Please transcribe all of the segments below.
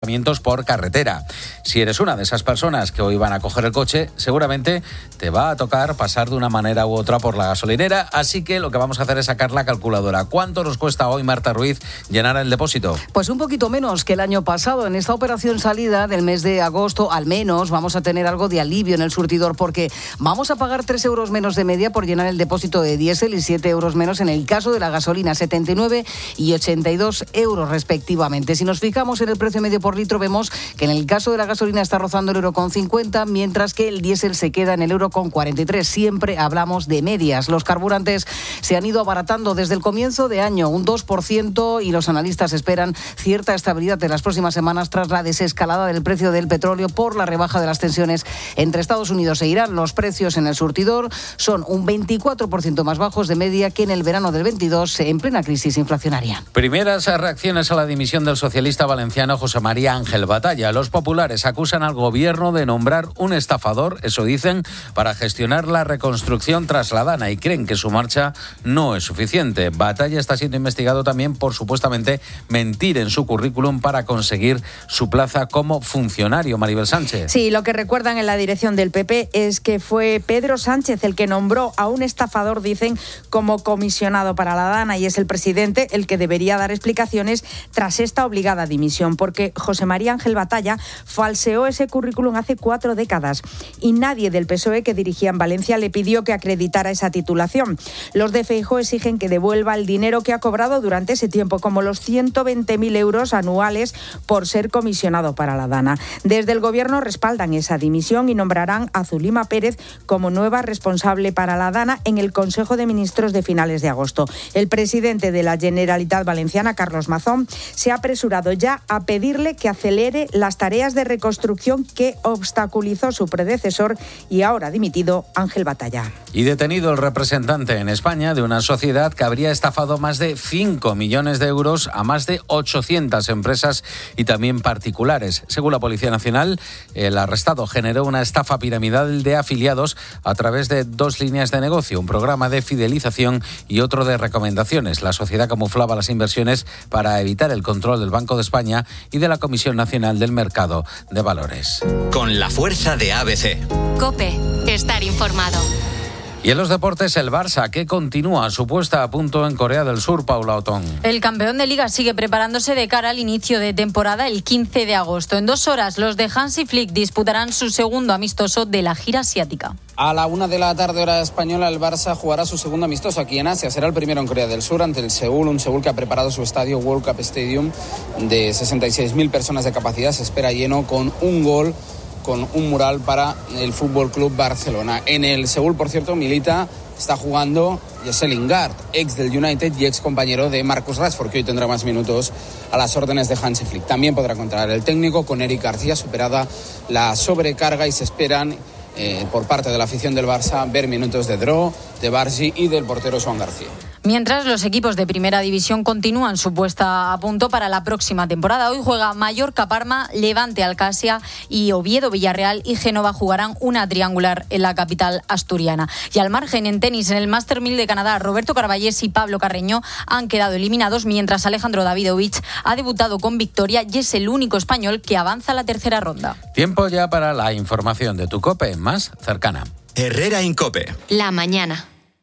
desplazamientos por carretera. Si eres una de esas personas que hoy van a coger el coche, seguramente te va a tocar pasar de una manera u otra por la gasolinera, así que lo que vamos a hacer es sacar la calculadora. ¿Cuánto nos cuesta hoy, Marta Ruiz, llenar el depósito? Pues un poquito menos que el año pasado. En esta operación salida del mes de agosto, al menos vamos a tener algo de alivio en el surtidor, porque vamos a pagar 3 euros menos de media por llenar el depósito de diésel y 7 euros menos en el caso de la gasolina, 79 y 82 euros respectivamente. Si nos fijamos en el precio medio por litro, vemos que en el caso de la gasolina está rozando el euro con 50, mientras que el diésel se queda en el euro con 43. Siempre hablamos de medias. Los carburantes se han ido abaratando desde el comienzo de año, un 2%, y los analistas esperan cierta estabilidad en las próximas semanas tras la desescalada del precio del petróleo por la rebaja de las tensiones entre Estados Unidos e Irán. Los precios en el surtidor son un 24% más bajos de media que en el verano del 22, en plena crisis inflacionaria. Primeras reacciones a la dimisión del socialista valenciano José María Ángel Batalla. Los populares acusan al gobierno de nombrar un estafador, eso dicen, para gestionar la reconstrucción tras la Dana, y creen que su marcha no es suficiente. Batalla está siendo investigado también por supuestamente mentir en su currículum para conseguir su plaza como funcionario. Maribel Sánchez. Sí, lo que recuerdan en la dirección del PP es que fue Pedro Sánchez el que nombró a un estafador, dicen, como comisionado para la Dana, y es el presidente el que debería dar explicaciones tras esta obligada dimisión, porque José María Ángel Batalla falseó ese currículum hace 4 décadas y nadie del PSOE que dirigía en Valencia le pidió que acreditara esa titulación. Los de Feijóo exigen que devuelva el dinero que ha cobrado durante ese tiempo, como los 120.000 euros anuales por ser comisionado para la Dana. Desde el gobierno respaldan esa dimisión y nombrarán a Zulima Pérez como nueva responsable para la Dana en el Consejo de Ministros de finales de agosto. El presidente de la Generalitat Valenciana, Carlos Mazón, se ha apresurado ya a pedirle que acelere las tareas de reconstrucción que obstaculizó su predecesor y ahora dimitido Ángel Batalla. Y detenido el representante en España de una sociedad que habría estafado más de 5 millones de euros a más de 800 empresas y también particulares. Según la Policía Nacional, el arrestado generó una estafa piramidal de afiliados a través de 2 líneas de negocio, un programa de fidelización y otro de recomendaciones. La sociedad camuflaba las inversiones para evitar el control del Banco de España y de la Comisión Nacional del Mercado de Valores. Con la fuerza de ABC. COPE. Estar informado. Y en los deportes, el Barça, que continúa su puesta a punto en Corea del Sur, Paula Otón. El campeón de Liga sigue preparándose de cara al inicio de temporada el 15 de agosto. En 2 horas, los de Hansi Flick disputarán su segundo amistoso de la gira asiática. A la 1 de la tarde, hora española, el Barça jugará su segundo amistoso aquí en Asia. Será el primero en Corea del Sur ante el Seúl, un Seúl que ha preparado su estadio World Cup Stadium de 66.000 personas de capacidad. Se espera lleno con un gol, con un mural para el Fútbol Club Barcelona. En el Seúl, por cierto, está jugando Jesse Lingard, ex del United y ex compañero de Marcus Rashford, que hoy tendrá más minutos a las órdenes de Hansi Flick. También podrá contar el técnico con Eric García, superada la sobrecarga, y se esperan por parte de la afición del Barça ver minutos de Dro, de Bargi y del portero Joan García. Mientras, los equipos de Primera División continúan su puesta a punto para la próxima temporada. Hoy juega Mallorca-Parma, Levante-Alcasia y Oviedo-Villarreal y Génova jugarán una triangular en la capital asturiana. Y al margen, en tenis, en el Master 1000 de Canadá, Roberto Carballés y Pablo Carreño han quedado eliminados, mientras Alejandro Davidovich ha debutado con victoria y es el único español que avanza a la tercera ronda. Tiempo ya para la información de tu COPE más cercana. Herrera en COPE. La mañana.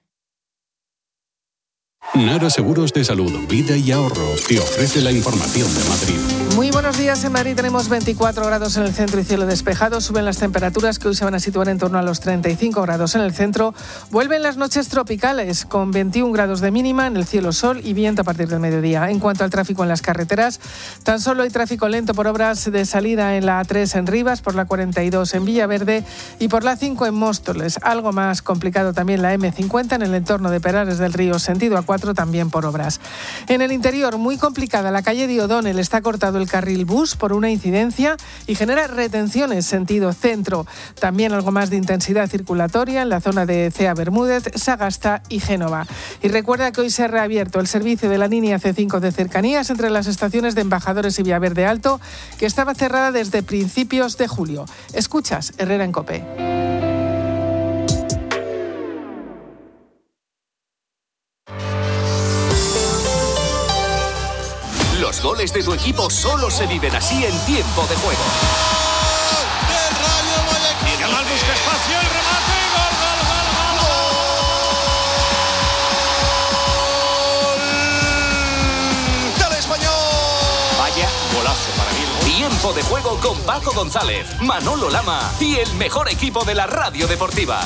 Nara Seguros de Salud, Vida y Ahorro te ofrece la información de Madrid. Muy buenos días. En Madrid tenemos 24 grados en el centro y cielo despejado. Suben las temperaturas, que hoy se van a situar en torno a los 35 grados en el centro. Vuelven las noches tropicales con 21 grados de mínima, en el cielo sol y viento a partir del mediodía. En cuanto al tráfico en las carreteras, tan solo hay tráfico lento por obras de salida en la A3 en Rivas, por la 42 en Villaverde y por la 5 en Móstoles. Algo más complicado también la M50 en el entorno de Perares del Río, sentido A4, también por obras. En el interior, muy complicada la calle de O'Donnell. Está cortado el carril bus por una incidencia y genera retenciones sentido centro. También algo más de intensidad circulatoria en la zona de Cea Bermúdez, Sagasta y Génova. Y recuerda que hoy se ha reabierto el servicio de la línea C5 de cercanías entre las estaciones de Embajadores y Villaverde Alto, que estaba cerrada desde principios de julio. Escuchas Herrera en COPE. Los Los goles de tu equipo solo se viven así en Tiempo de Juego. Yamal busca espacio, el remate, gol. ¡Del Español! Vaya golazo para mí. Tiempo de Juego con Paco González, Manolo Lama y el mejor equipo de la radio deportiva.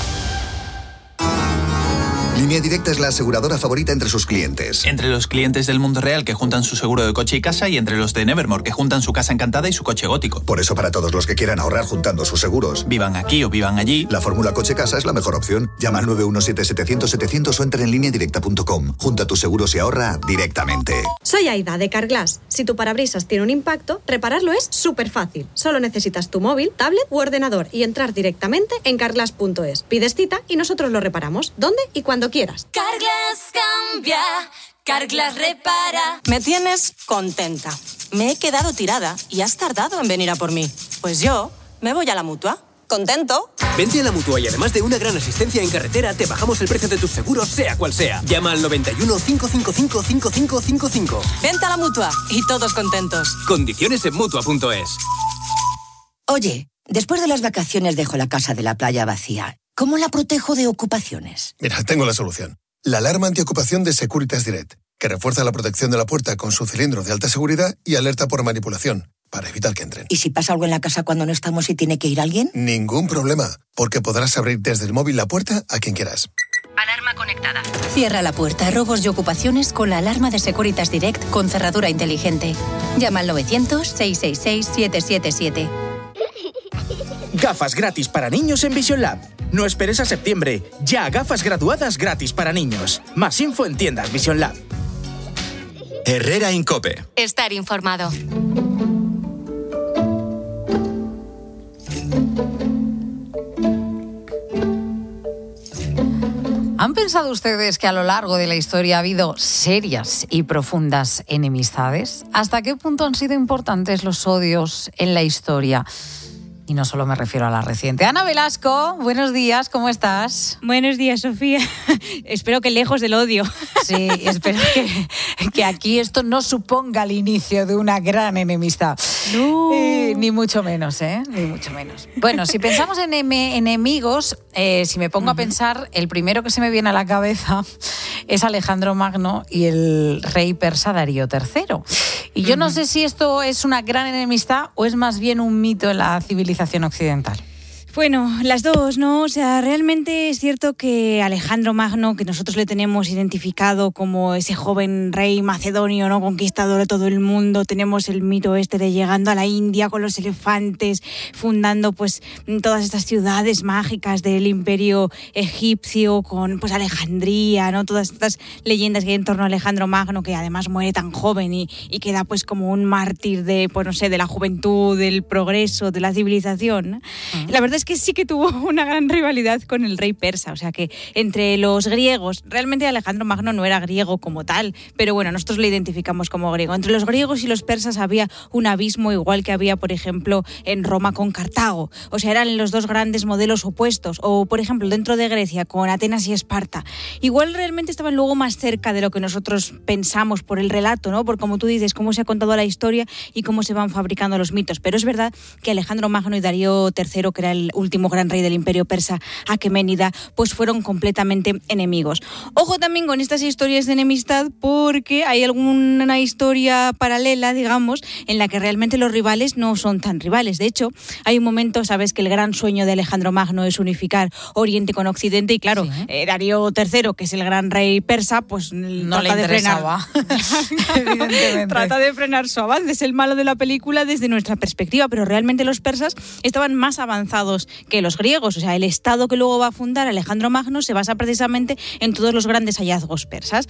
Línea Directa es la aseguradora favorita entre sus clientes. Entre los clientes del mundo real que juntan su seguro de coche y casa y entre los de Nevermore que juntan su casa encantada y su coche gótico. Por eso para todos los que quieran ahorrar juntando sus seguros, vivan aquí o vivan allí, la fórmula coche-casa es la mejor opción. Llama al 917-700-700 o entra en lineadirecta.com. Junta tus seguros y ahorra directamente. Soy Aida de Carglass. Si tu parabrisas tiene un impacto, repararlo es súper fácil. Solo necesitas tu móvil, tablet u ordenador y entrar directamente en carglass.es. Pides cita y nosotros lo reparamos. ¿Dónde y cuando quieras. Carglass cambia, Carglass repara. Me tienes contenta. Me he quedado tirada y has tardado en venir a por mí. Pues yo me voy a la Mutua. ¿Contento? Vente a la Mutua y además de una gran asistencia en carretera, te bajamos el precio de tus seguros, sea cual sea. Llama al 91 555 5555. Vente a la Mutua y todos contentos. Condiciones en Mutua.es. Oye, después de las vacaciones dejo la casa de la playa vacía. ¿Cómo la protejo de ocupaciones? Mira, tengo la solución. La alarma antiocupación de Securitas Direct, que refuerza la protección de la puerta con su cilindro de alta seguridad y alerta por manipulación, para evitar que entren. ¿Y si pasa algo en la casa cuando no estamos y tiene que ir alguien? Ningún problema, porque podrás abrir desde el móvil la puerta a quien quieras. Alarma conectada. Cierra la puerta a robos y ocupaciones con la alarma de Securitas Direct con cerradura inteligente. Llama al 900-666-777. Gafas gratis para niños en Vision Lab. No esperes a septiembre. Ya gafas graduadas gratis para niños. Más info en tiendas Vision Lab. Herrera Incope. Estar informado. ¿Han pensado ustedes que a lo largo de la historia ha habido serias y profundas enemistades? ¿Hasta qué punto han sido importantes los odios en la historia? Y no solo me refiero a la reciente. Ana Velasco, buenos días, ¿cómo estás? Buenos días, Sofía. Espero que lejos del odio. Sí, espero que aquí esto no suponga el inicio de una gran enemistad. No. Ni mucho menos, ¿eh? Ni mucho menos. Bueno, si pensamos en enemigos, si me pongo a pensar, el primero que se me viene a la cabeza es Alejandro Magno y el rey persa Darío III. Y yo no sé si esto es una gran enemistad o es más bien un mito en la civilización occidental. Bueno, las dos, ¿no? O sea, realmente es cierto que Alejandro Magno, que nosotros le tenemos identificado como ese joven rey macedonio, ¿no? Conquistador de todo el mundo. Tenemos el mito este de llegando a la India con los elefantes, fundando pues todas estas ciudades mágicas del imperio egipcio, con pues Alejandría, ¿no? Todas estas leyendas que hay en torno a Alejandro Magno, que además muere tan joven y queda pues como un mártir de, pues no sé, de la juventud, del progreso, de la civilización, ¿no? La verdad es que sí que tuvo una gran rivalidad con el rey persa, o sea que entre los griegos, realmente Alejandro Magno no era griego como tal, pero bueno, nosotros le identificamos como griego. Entre los griegos y los persas había un abismo igual que había, por ejemplo, en Roma con Cartago, o sea, eran los dos grandes modelos opuestos, o por ejemplo, dentro de Grecia con Atenas y Esparta. Igual realmente estaban luego más cerca de lo que nosotros pensamos por el relato, ¿no? Por como tú dices, cómo se ha contado la historia y cómo se van fabricando los mitos, pero es verdad que Alejandro Magno y Darío III, que era el último gran rey del imperio persa, Aqueménida, pues fueron completamente enemigos. Ojo también con estas historias de enemistad, porque hay alguna historia paralela, digamos, en la que realmente los rivales no son tan rivales. De hecho, hay un momento, sabes, que el gran sueño de Alejandro Magno es unificar Oriente con Occidente, y claro, ¿sí? Darío III, que es el gran rey persa, pues no le interesaba. Evidentemente. Trata de frenar su avance, es el malo de la película desde nuestra perspectiva, pero realmente los persas estaban más avanzados que los griegos. O sea, el estado que luego va a fundar Alejandro Magno se basa precisamente en todos los grandes hallazgos persas.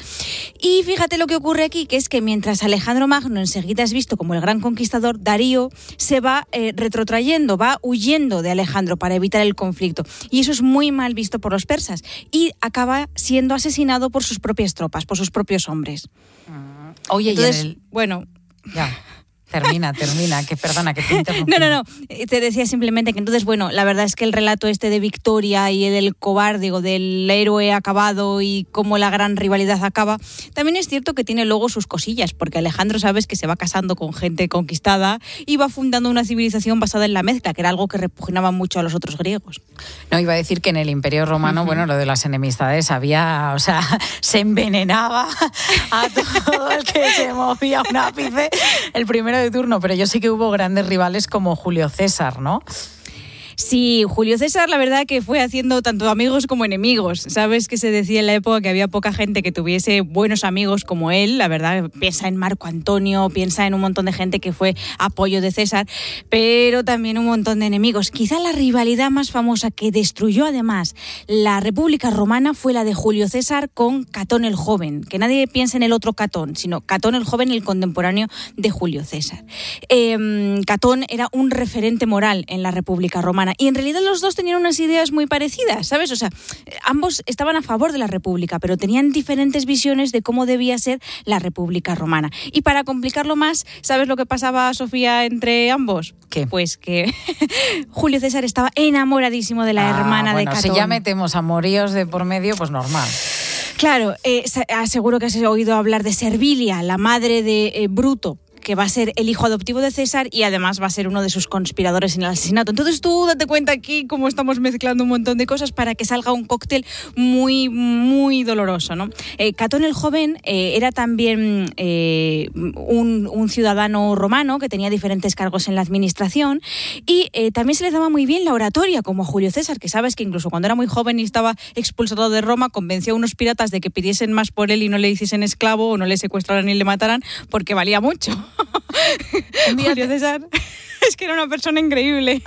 Y fíjate lo que ocurre aquí, que es que mientras Alejandro Magno enseguida es visto como el gran conquistador, Darío se va retrotrayendo, va huyendo de Alejandro para evitar el conflicto. Y eso es muy mal visto por los persas. Y acaba siendo asesinado por sus propias tropas, por sus propios hombres. Oye, entonces, bueno... Ya. Termina, que perdona, que te interrumpí. No. Te decía simplemente que entonces, bueno, la verdad es que el relato este de Victoria y del cobarde o del héroe acabado y cómo la gran rivalidad acaba, también es cierto que tiene luego sus cosillas, porque Alejandro, sabes, que se va casando con gente conquistada y va fundando una civilización basada en la mezcla, que era algo que repugnaba mucho a los otros griegos. No, iba a decir que en el Imperio Romano, bueno, lo de las enemistades había, o sea, se envenenaba a todo el que se movía un ápice, el primero de turno, pero yo sé que hubo grandes rivales como Julio César, ¿no? Sí, Julio César la verdad que fue haciendo tanto amigos como enemigos. Sabes que se decía en la época que había poca gente que tuviese buenos amigos como él. La verdad, piensa en Marco Antonio, piensa en un montón de gente que fue apoyo de César, pero también un montón de enemigos. Quizá la rivalidad más famosa que destruyó además la República Romana fue la de Julio César con Catón el Joven. Que nadie piense en el otro Catón, sino Catón el Joven, el contemporáneo de Julio César. Catón era un referente moral en la República Romana. Y en realidad los dos tenían unas ideas muy parecidas, ¿sabes? O sea, ambos estaban a favor de la República, pero tenían diferentes visiones de cómo debía ser la República Romana. Y para complicarlo más, ¿sabes lo que pasaba, Sofía, entre ambos? ¿Qué? Pues que Julio César estaba enamoradísimo de la hermana de Catón. Si ya metemos amoríos de por medio, pues normal. Claro, seguro que has oído hablar de Servilia, la madre de Bruto, que va a ser el hijo adoptivo de César y además va a ser uno de sus conspiradores en el asesinato. Entonces tú date cuenta aquí cómo estamos mezclando un montón de cosas para que salga un cóctel muy, muy doloroso, ¿no? Catón el Joven era también un ciudadano romano que tenía diferentes cargos en la administración y también se le daba muy bien la oratoria, como a Julio César, que sabes que incluso cuando era muy joven y estaba expulsado de Roma, convenció a unos piratas de que pidiesen más por él y no le hiciesen esclavo o no le secuestraran ni le mataran porque valía mucho. Julio César es que era una persona increíble.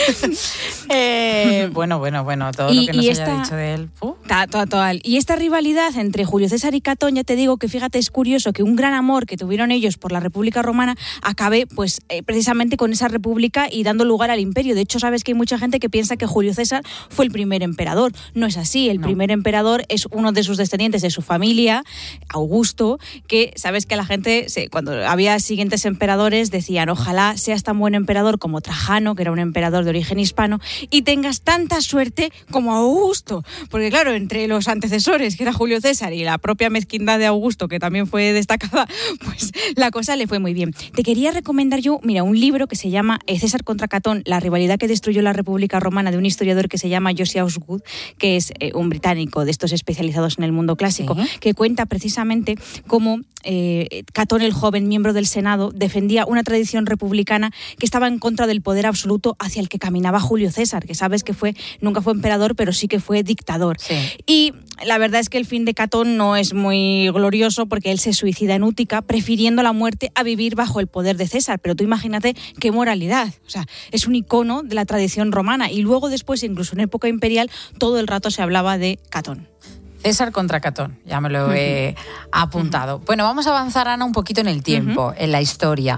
Bueno, todo lo que nos haya dicho de él. Total. Y esta rivalidad entre Julio César y Catón, ya te digo que fíjate, es curioso que un gran amor que tuvieron ellos por la República Romana acabe pues precisamente con esa república y dando lugar al imperio. De hecho, sabes que hay mucha gente que piensa que Julio César fue el primer emperador. No es así. El primer emperador es uno de sus descendientes, de su familia, Augusto, que sabes que la gente, cuando había siguientes emperadores, decían ojalá seas tan buen emperador como Trajano, que era un emperador de origen hispano, y tengas tanta suerte como Augusto. Porque claro, entre los antecesores, que era Julio César, y la propia mezquindad de Augusto, que también fue destacada, pues la cosa le fue muy bien. Te quería recomendar yo, mira, un libro que se llama César contra Catón, la rivalidad que destruyó la República Romana, de un historiador que se llama Josiah Osgood, que es un británico de estos especializados en el mundo clásico, que cuenta precisamente cómo Catón el Joven, miembro del Senado, defendía una tradición republicana que estaba en contra del poder absoluto hacia el que caminaba Julio César, que sabes que nunca fue emperador, pero sí que fue dictador. Sí. Y la verdad es que el fin de Catón no es muy glorioso porque él se suicida en Útica, prefiriendo la muerte a vivir bajo el poder de César. Pero tú imagínate qué moralidad. O sea, es un icono de la tradición romana. Y luego después, incluso en época imperial, todo el rato se hablaba de Catón. César contra Catón, ya me lo he apuntado. Bueno, vamos a avanzar, Ana, un poquito en el tiempo, en la historia.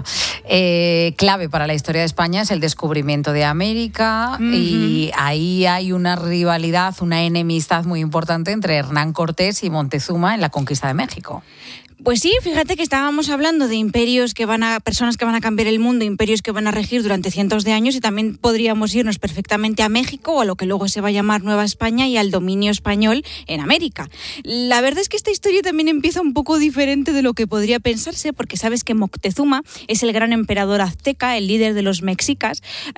Clave para la historia de España es el descubrimiento de América y ahí hay una rivalidad, una enemistad muy importante entre Hernán Cortés y Montezuma en la conquista de México. Pues sí, fíjate que estábamos hablando de imperios personas que van a cambiar el mundo, imperios que van a regir durante cientos de años, y también podríamos irnos perfectamente a México o a lo que luego se va a llamar Nueva España y al dominio español en América. La verdad es que esta historia también empieza un poco diferente de lo que podría pensarse, porque sabes que Moctezuma es el gran emperador azteca, el líder de los mexicas.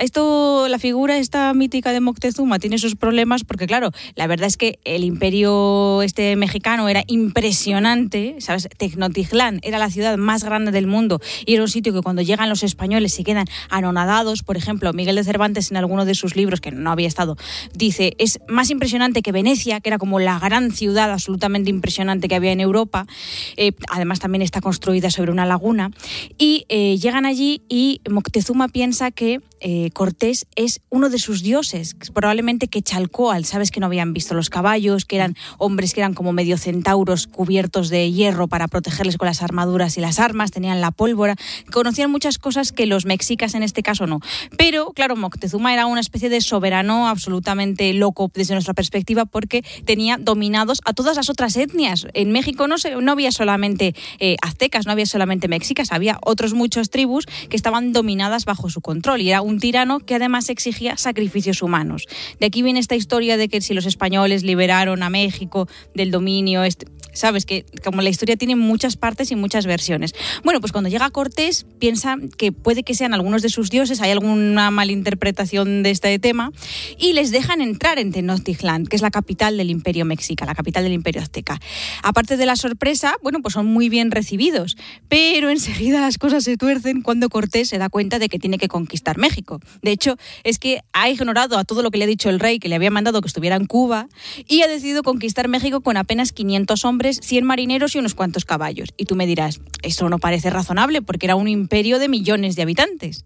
La figura esta mítica de Moctezuma tiene sus problemas porque, claro, la verdad es que el imperio mexicano era impresionante, ¿sabes? Tenochtitlán era la ciudad más grande del mundo y era un sitio que cuando llegan los españoles se quedan anonadados. Por ejemplo, Miguel de Cervantes, en alguno de sus libros, que no había estado, dice, es más impresionante que Venecia, que era como la gran ciudad absolutamente impresionante que había en Europa. Además también está construida sobre una laguna y llegan allí y Moctezuma piensa que Cortés es uno de sus dioses, probablemente Quetzalcóatl. Sabes que no habían visto los caballos, que eran hombres que eran como medio centauros cubiertos de hierro para protegerles con las armaduras y las armas, tenían la pólvora, conocían muchas cosas que los mexicas en este caso no. Pero, claro, Moctezuma era una especie de soberano absolutamente loco desde nuestra perspectiva porque tenía dominados a todas las otras etnias. En México no había solamente aztecas, no había solamente mexicas, había otros muchos tribus que estaban dominadas bajo su control y era un tirano que además exigía sacrificios humanos. De aquí viene esta historia de que si los españoles liberaron a México del dominio, sabes que como la historia tiene muchas partes y muchas versiones. Bueno, pues cuando llega Cortés piensa que puede que sean algunos de sus dioses, hay alguna malinterpretación de este tema y les dejan entrar en Tenochtitlán, que es la capital del Imperio Mexica, la capital del Imperio Azteca. Aparte de la sorpresa, bueno, pues son muy bien recibidos, pero enseguida las cosas se tuercen cuando Cortés se da cuenta de que tiene que conquistar México. De hecho, es que ha ignorado a todo lo que le ha dicho el rey, que le había mandado que estuviera en Cuba, y ha decidido conquistar México con apenas 500 hombres, 100 marineros y unos cuantos caballos. Y tú me dirás, eso no parece razonable porque era un imperio de millones de habitantes.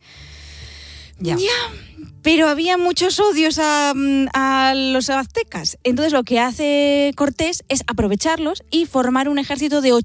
Ya. Pero había muchos odios a los aztecas. Entonces lo que hace Cortés es aprovecharlos y formar un ejército de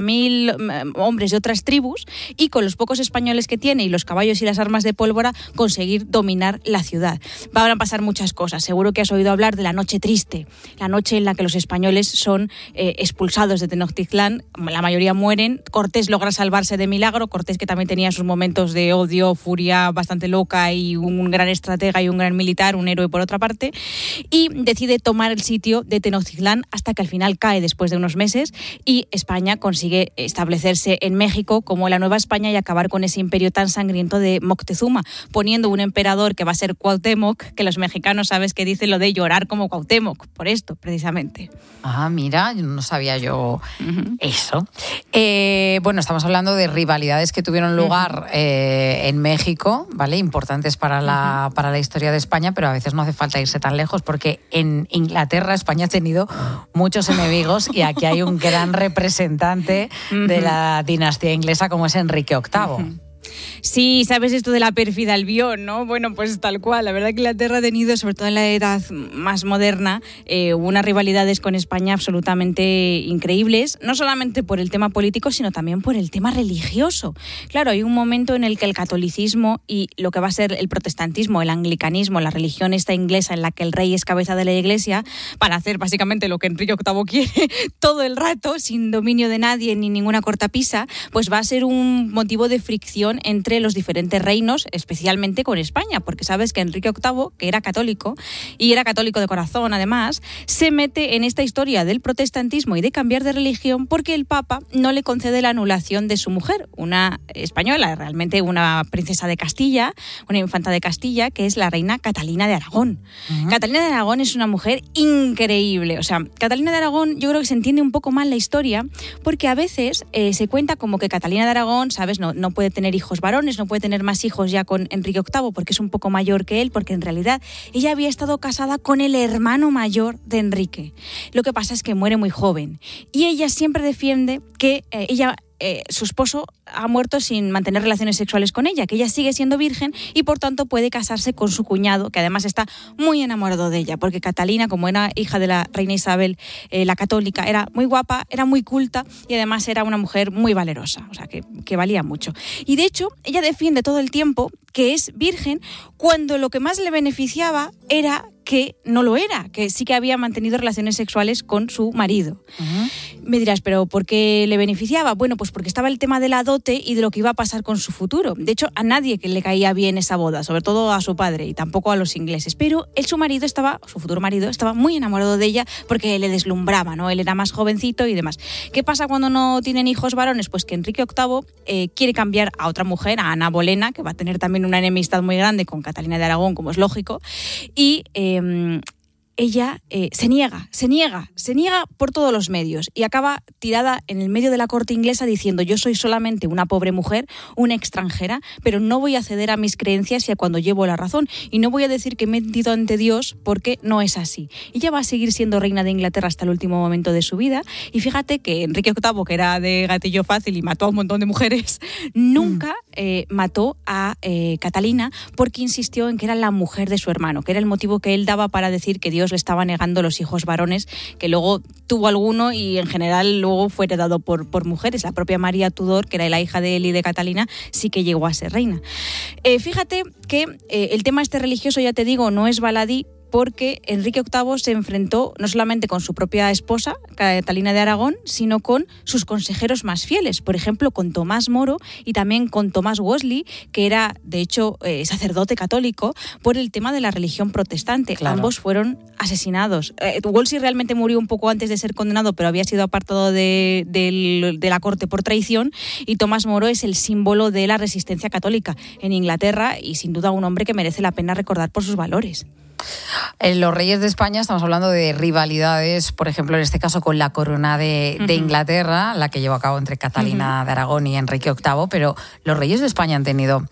80.000 hombres de otras tribus y con los pocos españoles que tiene y los caballos y las armas de pólvora conseguir dominar la ciudad. Van a pasar muchas cosas. Seguro que has oído hablar de la Noche Triste, la noche en la que los españoles son expulsados de Tenochtitlán, la mayoría mueren. Cortés logra salvarse de milagro. Cortés, que también tenía sus momentos de odio, furia bastante loca y un gran estratega y un gran militar, un héroe por otra parte, y decide tomar el sitio de Tenochtitlán hasta que al final cae después de unos meses y España consigue establecerse en México como la Nueva España y acabar con ese imperio tan sangriento de Moctezuma, poniendo un emperador que va a ser Cuauhtémoc, que los mexicanos sabes que dicen lo de llorar como Cuauhtémoc, por esto precisamente. Ah, mira, no sabía yo eso. Bueno, estamos hablando de rivalidades que tuvieron lugar en México, ¿vale? Importantes para la historia de España, pero a veces no hace falta irse tan lejos porque en Inglaterra España ha tenido muchos enemigos y aquí hay un gran representante de la dinastía inglesa como es Enrique VIII. Sí, sabes esto de la pérfida Albión, ¿no? Bueno, pues tal cual. La verdad que Inglaterra ha tenido, sobre todo en la edad más moderna, unas rivalidades con España absolutamente increíbles, no solamente por el tema político, sino también por el tema religioso. Claro, hay un momento en el que el catolicismo y lo que va a ser el protestantismo, el anglicanismo, la religión esta inglesa en la que el rey es cabeza de la iglesia, para hacer básicamente lo que Enrique VIII quiere todo el rato, sin dominio de nadie ni ninguna cortapisa, pues va a ser un motivo de fricción entre los diferentes reinos, especialmente con España, porque sabes que Enrique VIII, que era católico, y era católico de corazón además, se mete en esta historia del protestantismo y de cambiar de religión porque el Papa no le concede la anulación de su mujer, una española, realmente una princesa de Castilla, una infanta de Castilla, que es la reina Catalina de Aragón. Catalina de Aragón es una mujer increíble. O sea, Catalina de Aragón, yo creo que se entiende un poco mal la historia, porque a veces se cuenta como que Catalina de Aragón, ¿sabes?, no puede tener hijos varones, no puede tener más hijos ya con Enrique VIII porque es un poco mayor que él, porque en realidad ella había estado casada con el hermano mayor de Enrique. Lo que pasa es que muere muy joven y ella siempre defiende que su esposo ha muerto sin mantener relaciones sexuales con ella, que ella sigue siendo virgen y por tanto puede casarse con su cuñado, que además está muy enamorado de ella, porque Catalina, como era hija de la reina Isabel, la católica, era muy guapa, era muy culta y además era una mujer muy valerosa, o sea que valía mucho. Y de hecho, ella defiende todo el tiempo que es virgen cuando lo que más le beneficiaba era que no lo era, que sí que había mantenido relaciones sexuales con su marido. Me dirás, ¿pero por qué le beneficiaba? Bueno, pues porque estaba el tema de la dote y de lo que iba a pasar con su futuro. De hecho, a nadie que le caía bien esa boda, sobre todo a su padre y tampoco a los ingleses. Pero su futuro marido, estaba muy enamorado de ella porque le deslumbraba, ¿no? Él era más jovencito y demás. ¿Qué pasa cuando no tienen hijos varones? Pues que Enrique VIII quiere cambiar a otra mujer, a Ana Bolena, que va a tener también una enemistad muy grande con Catalina de Aragón, como es lógico, y ella se niega por todos los medios y acaba tirada en el medio de la corte inglesa diciendo: yo soy solamente una pobre mujer, una extranjera, pero no voy a ceder a mis creencias y a cuando llevo la razón, y no voy a decir que me he mentido ante Dios porque no es así. Ella va a seguir siendo reina de Inglaterra hasta el último momento de su vida, y fíjate que Enrique VIII, que era de gatillo fácil y mató a un montón de mujeres, nunca mató a Catalina porque insistió en que era la mujer de su hermano, que era el motivo que él daba para decir que Dios Dios le estaba negando los hijos varones, que luego tuvo alguno y en general luego fue heredado por mujeres. La propia María Tudor, que era la hija de él y de Catalina, sí que llegó a ser reina. Fíjate que el tema este religioso, ya te digo, no es baladí, porque Enrique VIII se enfrentó no solamente con su propia esposa, Catalina de Aragón, sino con sus consejeros más fieles, por ejemplo, con Tomás Moro y también con Tomás Wolsey, que era, de hecho, sacerdote católico, por el tema de la religión protestante. Claro. Ambos fueron asesinados. Wolsey realmente murió un poco antes de ser condenado, pero había sido apartado de la corte por traición, y Tomás Moro es el símbolo de la resistencia católica en Inglaterra y, sin duda, un hombre que merece la pena recordar por sus valores. Los reyes de España, estamos hablando de rivalidades, por ejemplo, en este caso con la corona de Inglaterra, la que llevó a cabo entre Catalina de Aragón y Enrique VIII, pero ¿los reyes de España han tenido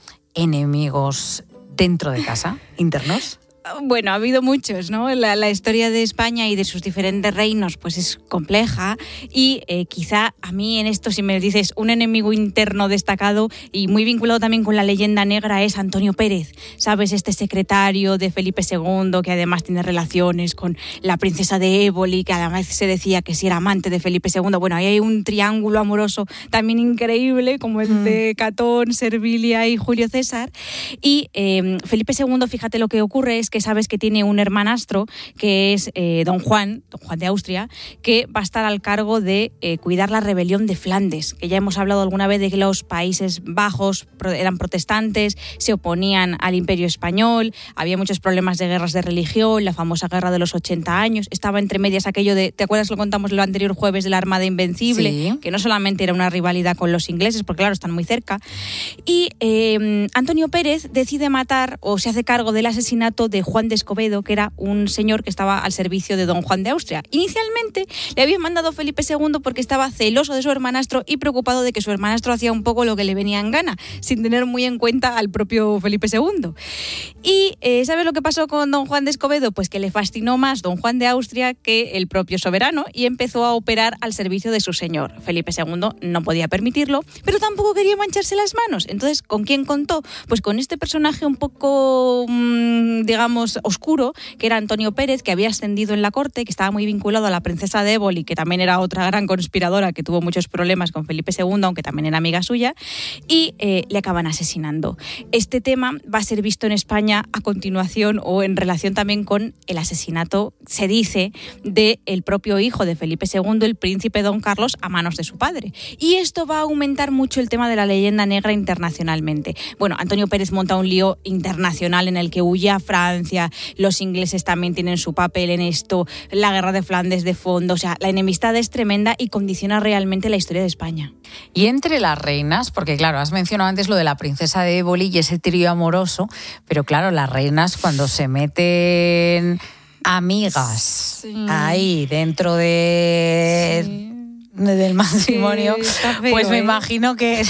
enemigos dentro de casa, internos? Bueno, ha habido muchos, ¿no? La historia de España y de sus diferentes reinos pues es compleja y quizá a mí en esto, si me dices un enemigo interno destacado y muy vinculado también con la leyenda negra, es Antonio Pérez, ¿sabes? Este secretario de Felipe II que además tiene relaciones con la princesa de Éboli, que además se decía que sí era amante de Felipe II. Bueno, ahí hay un triángulo amoroso también increíble, como el de Catón, Servilia y Julio César. Y Felipe II, fíjate lo que ocurre es que sabes que tiene un hermanastro que es don Juan de Austria, que va a estar al cargo de cuidar la rebelión de Flandes, que ya hemos hablado alguna vez de que los Países Bajos eran protestantes, se oponían al Imperio Español, había muchos problemas de guerras de religión, la famosa guerra de los 80 años, estaba entre medias aquello de, ¿te acuerdas? Lo contamos el anterior jueves, de la Armada Invencible, sí, que no solamente era una rivalidad con los ingleses, porque claro, están muy cerca, y Antonio Pérez decide matar o se hace cargo del asesinato de Juan de Escobedo, que era un señor que estaba al servicio de don Juan de Austria. Inicialmente le había mandado Felipe II porque estaba celoso de su hermanastro y preocupado de que su hermanastro hacía un poco lo que le venía en gana, sin tener muy en cuenta al propio Felipe II. Y ¿sabes lo que pasó con don Juan de Escobedo? Pues que le fascinó más don Juan de Austria que el propio soberano y empezó a operar al servicio de su señor. Felipe II no podía permitirlo, pero tampoco quería mancharse las manos. Entonces, ¿con quién contó? Pues con este personaje un poco, digamos, oscuro, que era Antonio Pérez, que había ascendido en la corte, que estaba muy vinculado a la princesa de Éboli, que también era otra gran conspiradora que tuvo muchos problemas con Felipe II, aunque también era amiga suya, y le acaban asesinando. Este tema va a ser visto en España a continuación o en relación también con el asesinato, se dice, del propio hijo de Felipe II, el príncipe don Carlos, a manos de su padre. Y esto va a aumentar mucho el tema de la leyenda negra internacionalmente. Bueno, Antonio Pérez monta un lío internacional en el que huye a Francia, los ingleses también tienen su papel en esto, la guerra de Flandes de fondo, o sea, la enemistad es tremenda y condiciona realmente la historia de España. Y entre las reinas, porque claro, has mencionado antes lo de la princesa de Éboli y ese trío amoroso, pero claro, las reinas cuando se meten amigas, sí, ahí dentro de... Sí, del matrimonio, sí, feo, pues me imagino que...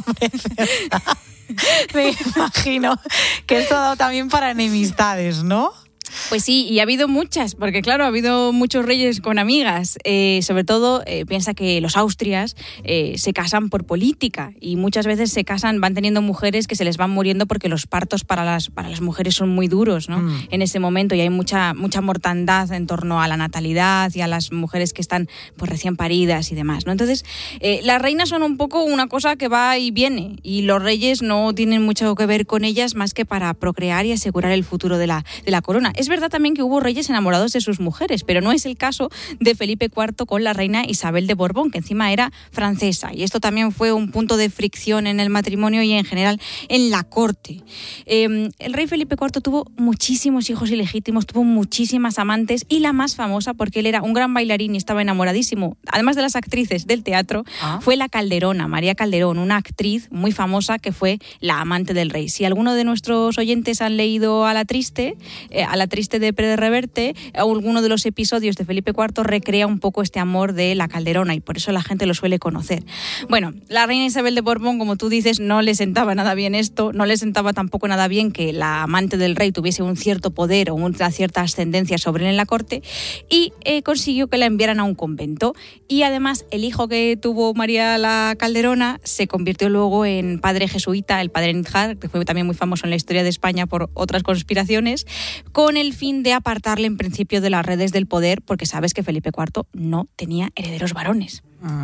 me imagino que esto ha dado también para enemistades, ¿no? Pues sí, y ha habido muchas, porque claro, ha habido muchos reyes con amigas. Sobre todo, piensa que los Austrias se casan por política y muchas veces se casan, van teniendo mujeres que se les van muriendo porque los partos para las mujeres son muy duros, ¿no? En ese momento, y hay mucha mortandad en torno a la natalidad y a las mujeres que están pues recién paridas y demás, ¿no? Entonces, las reinas son un poco una cosa que va y viene y los reyes no tienen mucho que ver con ellas más que para procrear y asegurar el futuro de la corona. Es verdad también que hubo reyes enamorados de sus mujeres, pero no es el caso de Felipe IV con la reina Isabel de Borbón, que encima era francesa. Y esto también fue un punto de fricción en el matrimonio y en general en la corte. El rey Felipe IV tuvo muchísimos hijos ilegítimos, tuvo muchísimas amantes y la más famosa, porque él era un gran bailarín y estaba enamoradísimo, además de las actrices del teatro, fue la Calderona, María Calderón, una actriz muy famosa que fue la amante del rey. Si alguno de nuestros oyentes han leído a la triste de Pérez Reverte, alguno de los episodios de Felipe IV recrea un poco este amor de la Calderona y por eso la gente lo suele conocer. Bueno, la reina Isabel de Borbón, como tú dices, no le sentaba nada bien esto, no le sentaba tampoco nada bien que la amante del rey tuviese un cierto poder o una cierta ascendencia sobre él en la corte y consiguió que la enviaran a un convento. Y además el hijo que tuvo María la Calderona se convirtió luego en padre jesuita, el padre Níjar, que fue también muy famoso en la historia de España por otras conspiraciones, con el fin de apartarle en principio de las redes del poder, porque sabes que Felipe IV no tenía herederos varones.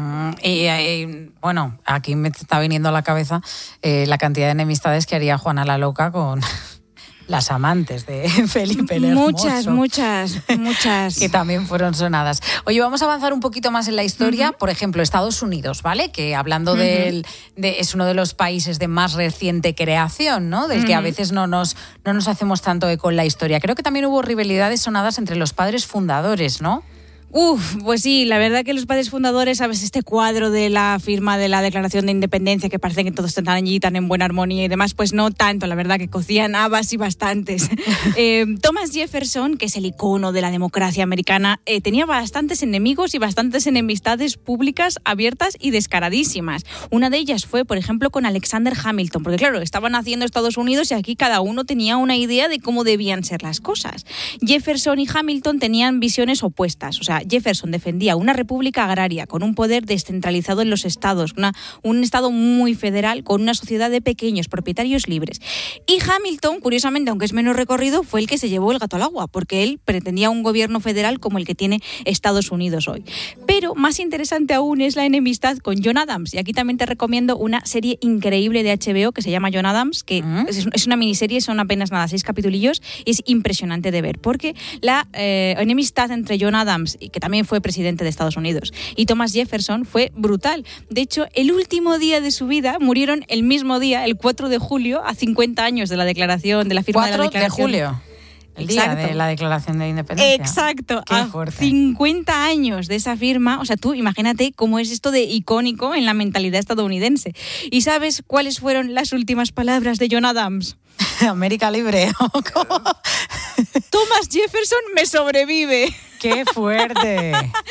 Bueno, aquí me está viniendo a la cabeza la cantidad de enemistades que haría Juana la Loca con las amantes de Felipe el Hermoso. Muchas. Que también fueron sonadas. Oye, vamos a avanzar un poquito más en la historia. Por ejemplo, Estados Unidos, ¿vale? Que hablando es uno de los países de más reciente creación, ¿no? Del que a veces no nos hacemos tanto eco en la historia. Creo que también hubo rivalidades sonadas entre los padres fundadores, ¿no? Pues sí, la verdad que los padres fundadores, ¿sabes? Este cuadro de la firma de la Declaración de Independencia, que parece que todos están allí tan en buena armonía y demás, pues no tanto, la verdad que cocían habas y bastantes. Thomas Jefferson, que es el icono de la democracia americana, tenía bastantes enemigos y bastantes enemistades públicas, abiertas y descaradísimas. Una de ellas fue, por ejemplo, con Alexander Hamilton, porque claro, estaban haciendo Estados Unidos y aquí cada uno tenía una idea de cómo debían ser las cosas. Jefferson y Hamilton tenían visiones opuestas, o sea, Jefferson defendía una república agraria con un poder descentralizado en los estados, un estado muy federal con una sociedad de pequeños propietarios libres. Y Hamilton, curiosamente, aunque es menos recorrido, fue el que se llevó el gato al agua, porque él pretendía un gobierno federal como el que tiene Estados Unidos hoy. Pero más interesante aún es la enemistad con John Adams, y aquí también te recomiendo una serie increíble de HBO que se llama John Adams, que es una miniserie, son apenas 6 capitulillos, y es impresionante de ver, porque la enemistad entre John Adams, que también fue presidente de Estados Unidos, y Thomas Jefferson fue brutal. De hecho, el último día de su vida murieron el mismo día, el 4 de julio, a 50 años de la declaración, de la firma de la declaración. 4 de julio. El día de la Declaración de Independencia. Exacto. Qué fuerte. 50 años de esa firma. O sea, tú imagínate cómo es esto de icónico en la mentalidad estadounidense. ¿Y sabes cuáles fueron las últimas palabras de John Adams? América libre. Thomas Jefferson me sobrevive. ¡Qué fuerte!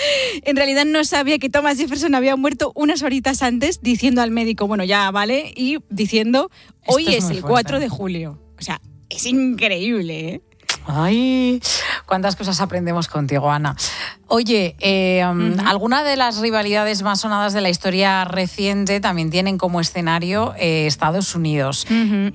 En realidad no sabía que Thomas Jefferson había muerto unas horitas antes, diciendo al médico, bueno, ya vale, y diciendo, hoy es el 4 de julio. O sea, es increíble, ¿eh? Ay, cuántas cosas aprendemos contigo, Ana. Oye, alguna de las rivalidades más sonadas de la historia reciente también tienen como escenario Estados Unidos.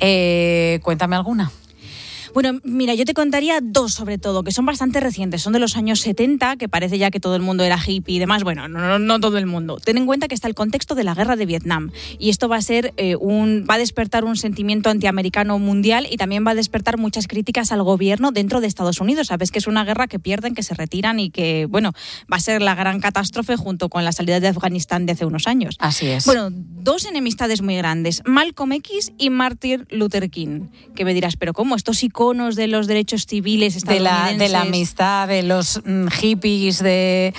Cuéntame alguna. Bueno, mira, yo te contaría 2 sobre todo, que son bastante recientes. Son de los años 70, que parece ya que todo el mundo era hippie y demás. Bueno, no todo el mundo. Ten en cuenta que está el contexto de la guerra de Vietnam. Y esto va a ser va a despertar un sentimiento antiamericano mundial y también va a despertar muchas críticas al gobierno dentro de Estados Unidos. Sabes que es una guerra que pierden, que se retiran y que, bueno, va a ser la gran catástrofe junto con la salida de Afganistán de hace unos años. Así es. Bueno, 2 enemistades muy grandes. Malcolm X y Martin Luther King. Que me dirás, ¿pero cómo? Estos iconos de los derechos civiles estadounidenses. De la amistad, de los hippies, de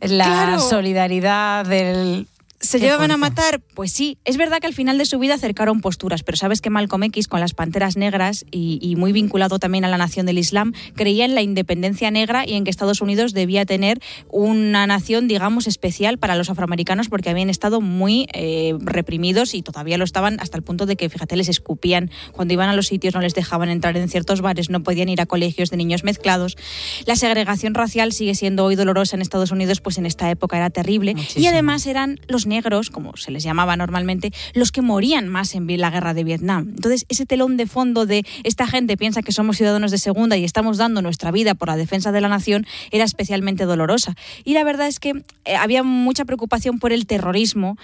la solidaridad, del... ¿Se llevaban a matar? Pues sí. Es verdad que al final de su vida acercaron posturas, pero sabes que Malcolm X, con las Panteras Negras y muy vinculado también a la nación del Islam, creía en la independencia negra y en que Estados Unidos debía tener una nación, digamos, especial para los afroamericanos porque habían estado muy reprimidos y todavía lo estaban hasta el punto de que, fíjate, les escupían. Cuando iban a los sitios no les dejaban entrar en ciertos bares, no podían ir a colegios de niños mezclados. La segregación racial sigue siendo hoy dolorosa en Estados Unidos, pues en esta época era terrible. Muchísimo. Y además eran los negros, como se les llamaba normalmente, los que morían más en la guerra de Vietnam. Entonces, ese telón de fondo de esta gente piensa que somos ciudadanos de segunda y estamos dando nuestra vida por la defensa de la nación era especialmente dolorosa. Y la verdad es que había mucha preocupación por el terrorismo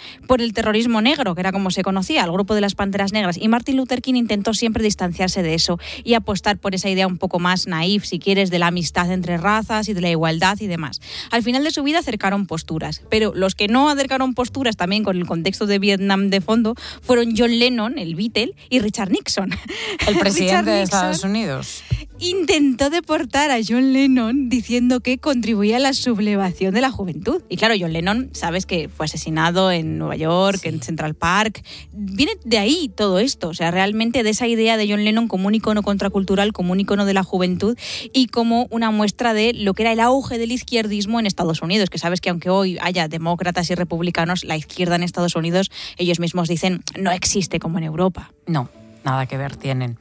negro, que era como se conocía, el grupo de las Panteras Negras. Y Martin Luther King intentó siempre distanciarse de eso y apostar por esa idea un poco más naif, si quieres, de la amistad entre razas y de la igualdad y demás. Al final de su vida acercaron posturas, pero los que no acercaron posturas también con el contexto de Vietnam de fondo fueron John Lennon, el Beatle, y Richard Nixon. El presidente de Estados Unidos. Intentó deportar a John Lennon diciendo que contribuía a la sublevación de la juventud. Y claro, John Lennon, sabes que fue asesinado en Nueva York, en Central Park. Viene de ahí todo esto, o sea, realmente de esa idea de John Lennon como un icono contracultural, como un icono de la juventud y como una muestra de lo que era el auge del izquierdismo en Estados Unidos, que sabes que aunque hoy haya demócratas y republicanos, la izquierda en Estados Unidos, ellos mismos dicen, no existe como en Europa. No, nada que ver tienen.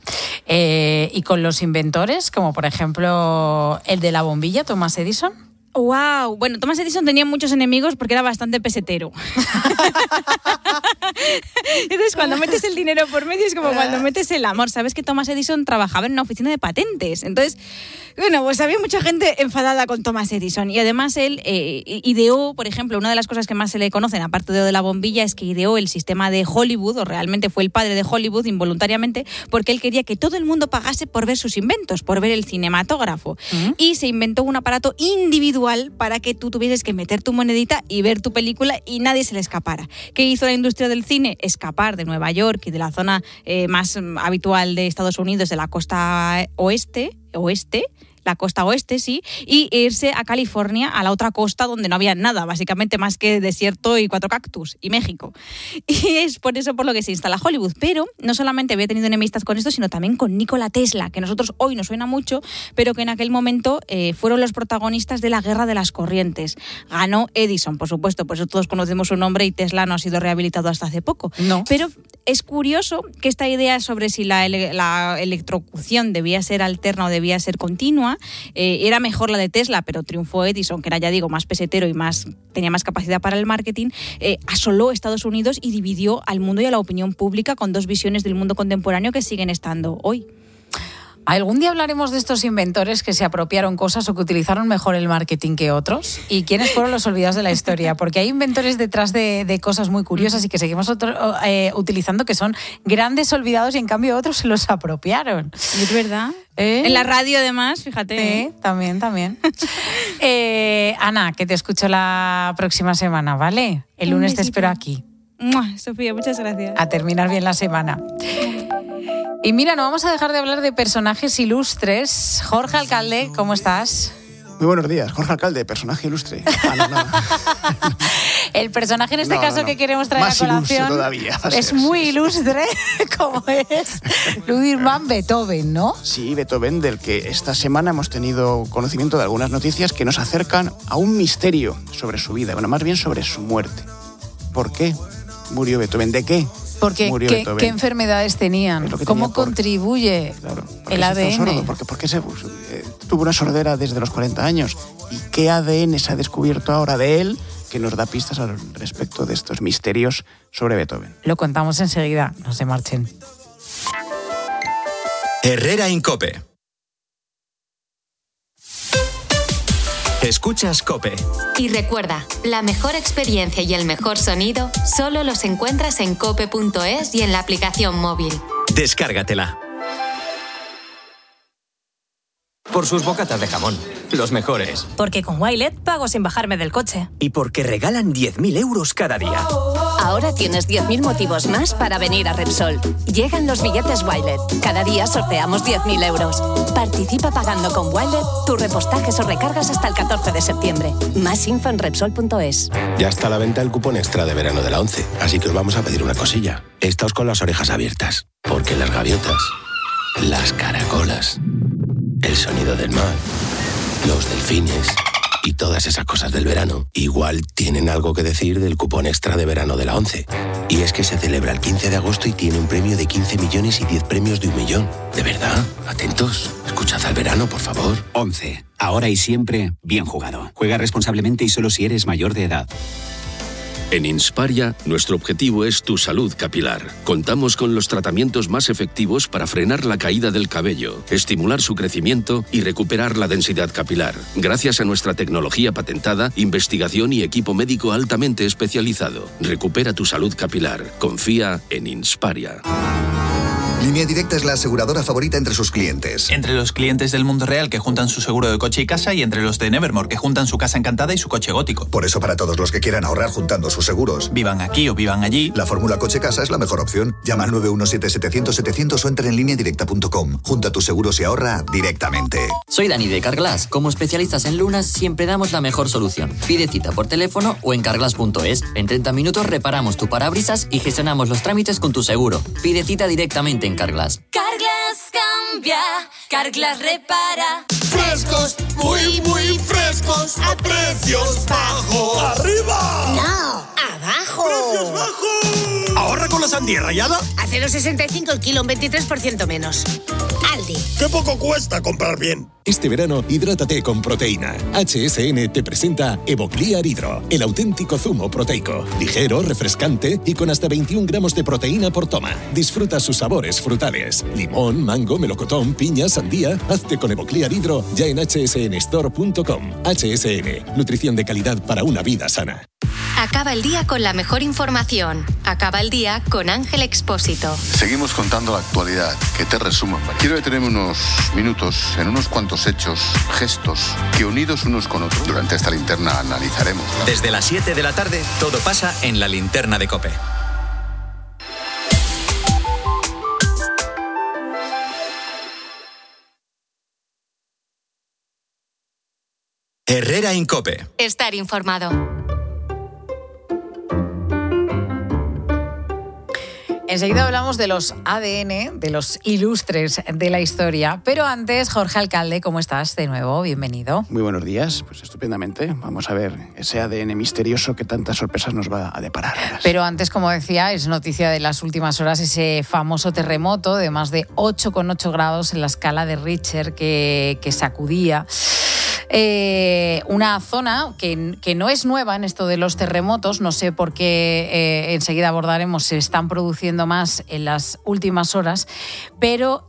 Y con los inventores, como por ejemplo el de la bombilla, Thomas Edison. ¡Wow! Bueno, Thomas Edison tenía muchos enemigos porque era bastante pesetero. Entonces, cuando metes el dinero por medio es como cuando metes el amor. Sabes que Thomas Edison trabajaba en una oficina de patentes. Entonces, bueno, pues había mucha gente enfadada con Thomas Edison. Y además él ideó, por ejemplo, una de las cosas que más se le conocen, aparte de la bombilla, es que ideó el sistema de Hollywood, o realmente fue el padre de Hollywood involuntariamente, porque él quería que todo el mundo pagase por ver sus inventos, por ver el cinematógrafo. Y se inventó un aparato individual para que tú tuvieses que meter tu monedita y ver tu película y nadie se le escapara. ¿Qué hizo la industria del cine? Escapar de Nueva York y de la zona más habitual de Estados Unidos, de la costa oeste, la costa oeste, sí, y irse a California, a la otra costa donde no había nada, básicamente más que desierto y 4 cactus, y México. Y es por eso por lo que se instala Hollywood. Pero no solamente había tenido enemistas con esto, sino también con Nikola Tesla, que a nosotros hoy nos suena mucho, pero que en aquel momento fueron los protagonistas de la guerra de las corrientes. Ganó Edison, por supuesto, por eso todos conocemos su nombre, y Tesla no ha sido rehabilitado hasta hace poco. No. Pero es curioso que esta idea sobre si la electrocución debía ser alterna o debía ser continua, era mejor la de Tesla, pero triunfó Edison, que era, ya digo, más pesetero y tenía más capacidad para el marketing, asoló Estados Unidos y dividió al mundo y a la opinión pública con 2 visiones del mundo contemporáneo que siguen estando hoy. ¿Algún día hablaremos de estos inventores que se apropiaron cosas o que utilizaron mejor el marketing que otros? ¿Y quiénes fueron los olvidados de la historia? Porque hay inventores detrás de cosas muy curiosas y que seguimos utilizando, que son grandes olvidados y en cambio otros se los apropiaron. Es verdad. En la radio, además, fíjate. También. Ana, que te escucho la próxima semana, ¿vale? El lunes te espero aquí. Sofía, muchas gracias. A terminar bien la semana. Y mira, no vamos a dejar de hablar de personajes ilustres. Jorge Alcalde, ¿cómo estás? Muy buenos días, Jorge Alcalde, personaje ilustre. No. El personaje en este caso que queremos traer más a colación todavía, es muy ilustre, como es Ludwig van Beethoven, ¿no? Sí, Beethoven, del que esta semana hemos tenido conocimiento de algunas noticias que nos acercan a un misterio sobre su vida, bueno, más bien sobre su muerte. ¿Por qué murió Beethoven? ¿De qué? Porque ¿qué enfermedades tenían? ¿Cómo contribuye el ADN? Sordo? ¿Por qué tuvo una sordera desde los 40 años? ¿Y qué ADN se ha descubierto ahora de él que nos da pistas al respecto de estos misterios sobre Beethoven? Lo contamos enseguida, no se marchen. Herrera en COPE. Escuchas COPE. Y recuerda, la mejor experiencia y el mejor sonido solo los encuentras en cope.es y en la aplicación móvil. Descárgatela. Por sus bocatas de jamón, los mejores. Porque con Wilet pago sin bajarme del coche. Y porque regalan 10.000 euros cada día. Ahora tienes 10.000 motivos más para venir a Repsol. Llegan los billetes Wilet. Cada día sorteamos 10.000 euros. Participa pagando con Wilet tus repostajes o recargas hasta el 14 de septiembre. Más info en Repsol.es. Ya está a la venta el cupón extra de verano de la 11, así que os vamos a pedir una cosilla. Estáos con las orejas abiertas, porque las gaviotas, las caracolas, el sonido del mar, los delfines y todas esas cosas del verano igual tienen algo que decir del cupón extra de verano de la 11. Y es que se celebra el 15 de agosto y tiene un premio de 15 millones y 10 premios de 1 millón. ¿De verdad? Atentos. Escuchad al verano, por favor. 11. Ahora y siempre, bien jugado. Juega responsablemente y solo si eres mayor de edad. En Insparia, nuestro objetivo es tu salud capilar. Contamos con los tratamientos más efectivos para frenar la caída del cabello, estimular su crecimiento y recuperar la densidad capilar. Gracias a nuestra tecnología patentada, investigación y equipo médico altamente especializado. Recupera tu salud capilar. Confía en Insparia. Línea Directa es la aseguradora favorita entre sus clientes. Entre los clientes del mundo real que juntan su seguro de coche y casa y entre los de Nevermore que juntan su casa encantada y su coche gótico. Por eso para todos los que quieran ahorrar juntando sus seguros, vivan aquí o vivan allí, la fórmula coche-casa es la mejor opción. Llama al 917-700-700 o entra en lineadirecta.com. Junta tus seguros y ahorra directamente. Soy Dani de Carglass. Como especialistas en lunas siempre damos la mejor solución. Pide cita por teléfono o en carglass.es. En 30 minutos reparamos tu parabrisas y gestionamos los trámites con tu seguro. Pide cita directamente en Carglass. Carglass cambia, Carglass repara. Frescos, muy frescos, a precios bajos. ¡Arriba! No, abajo. bajo! ¡Precios bajos! ¿Ahorra con la sandía rallada? A 0,65 el kilo, un 23% menos. Aldi. ¡Qué poco cuesta comprar bien! Este verano, hidrátate con proteína. HSN te presenta Evoclear Hydro, el auténtico zumo proteico. Ligero, refrescante y con hasta 21 gramos de proteína por toma. Disfruta sus sabores frutales. Limón, mango, melocotón, piña, sandía. Hazte con Evoclear Hydro ya en hsnstore.com. HSN, nutrición de calidad para una vida sana. Acaba el día con la mejor información. Acaba el día con Ángel Expósito. Seguimos contando la actualidad, que te resumo. Quiero detenerme unos minutos en unos cuantos hechos, gestos, que unidos unos con otros, durante esta linterna analizaremos. Desde las 7 de la tarde, todo pasa en la linterna de COPE. Herrera en COPE. Estar informado. Enseguida hablamos de los ADN, de los ilustres de la historia. Pero antes, Jorge Alcalde, ¿cómo estás? De nuevo, bienvenido. Muy buenos días, pues estupendamente. Vamos a ver ese ADN misterioso que tantas sorpresas nos va a deparar. Pero antes, como decía, es noticia de las últimas horas ese famoso terremoto de más de 8,8 grados en la escala de Richter que sacudía una zona que no es nueva en esto de los terremotos. No sé por qué, enseguida abordaremos, se están produciendo más en las últimas horas, pero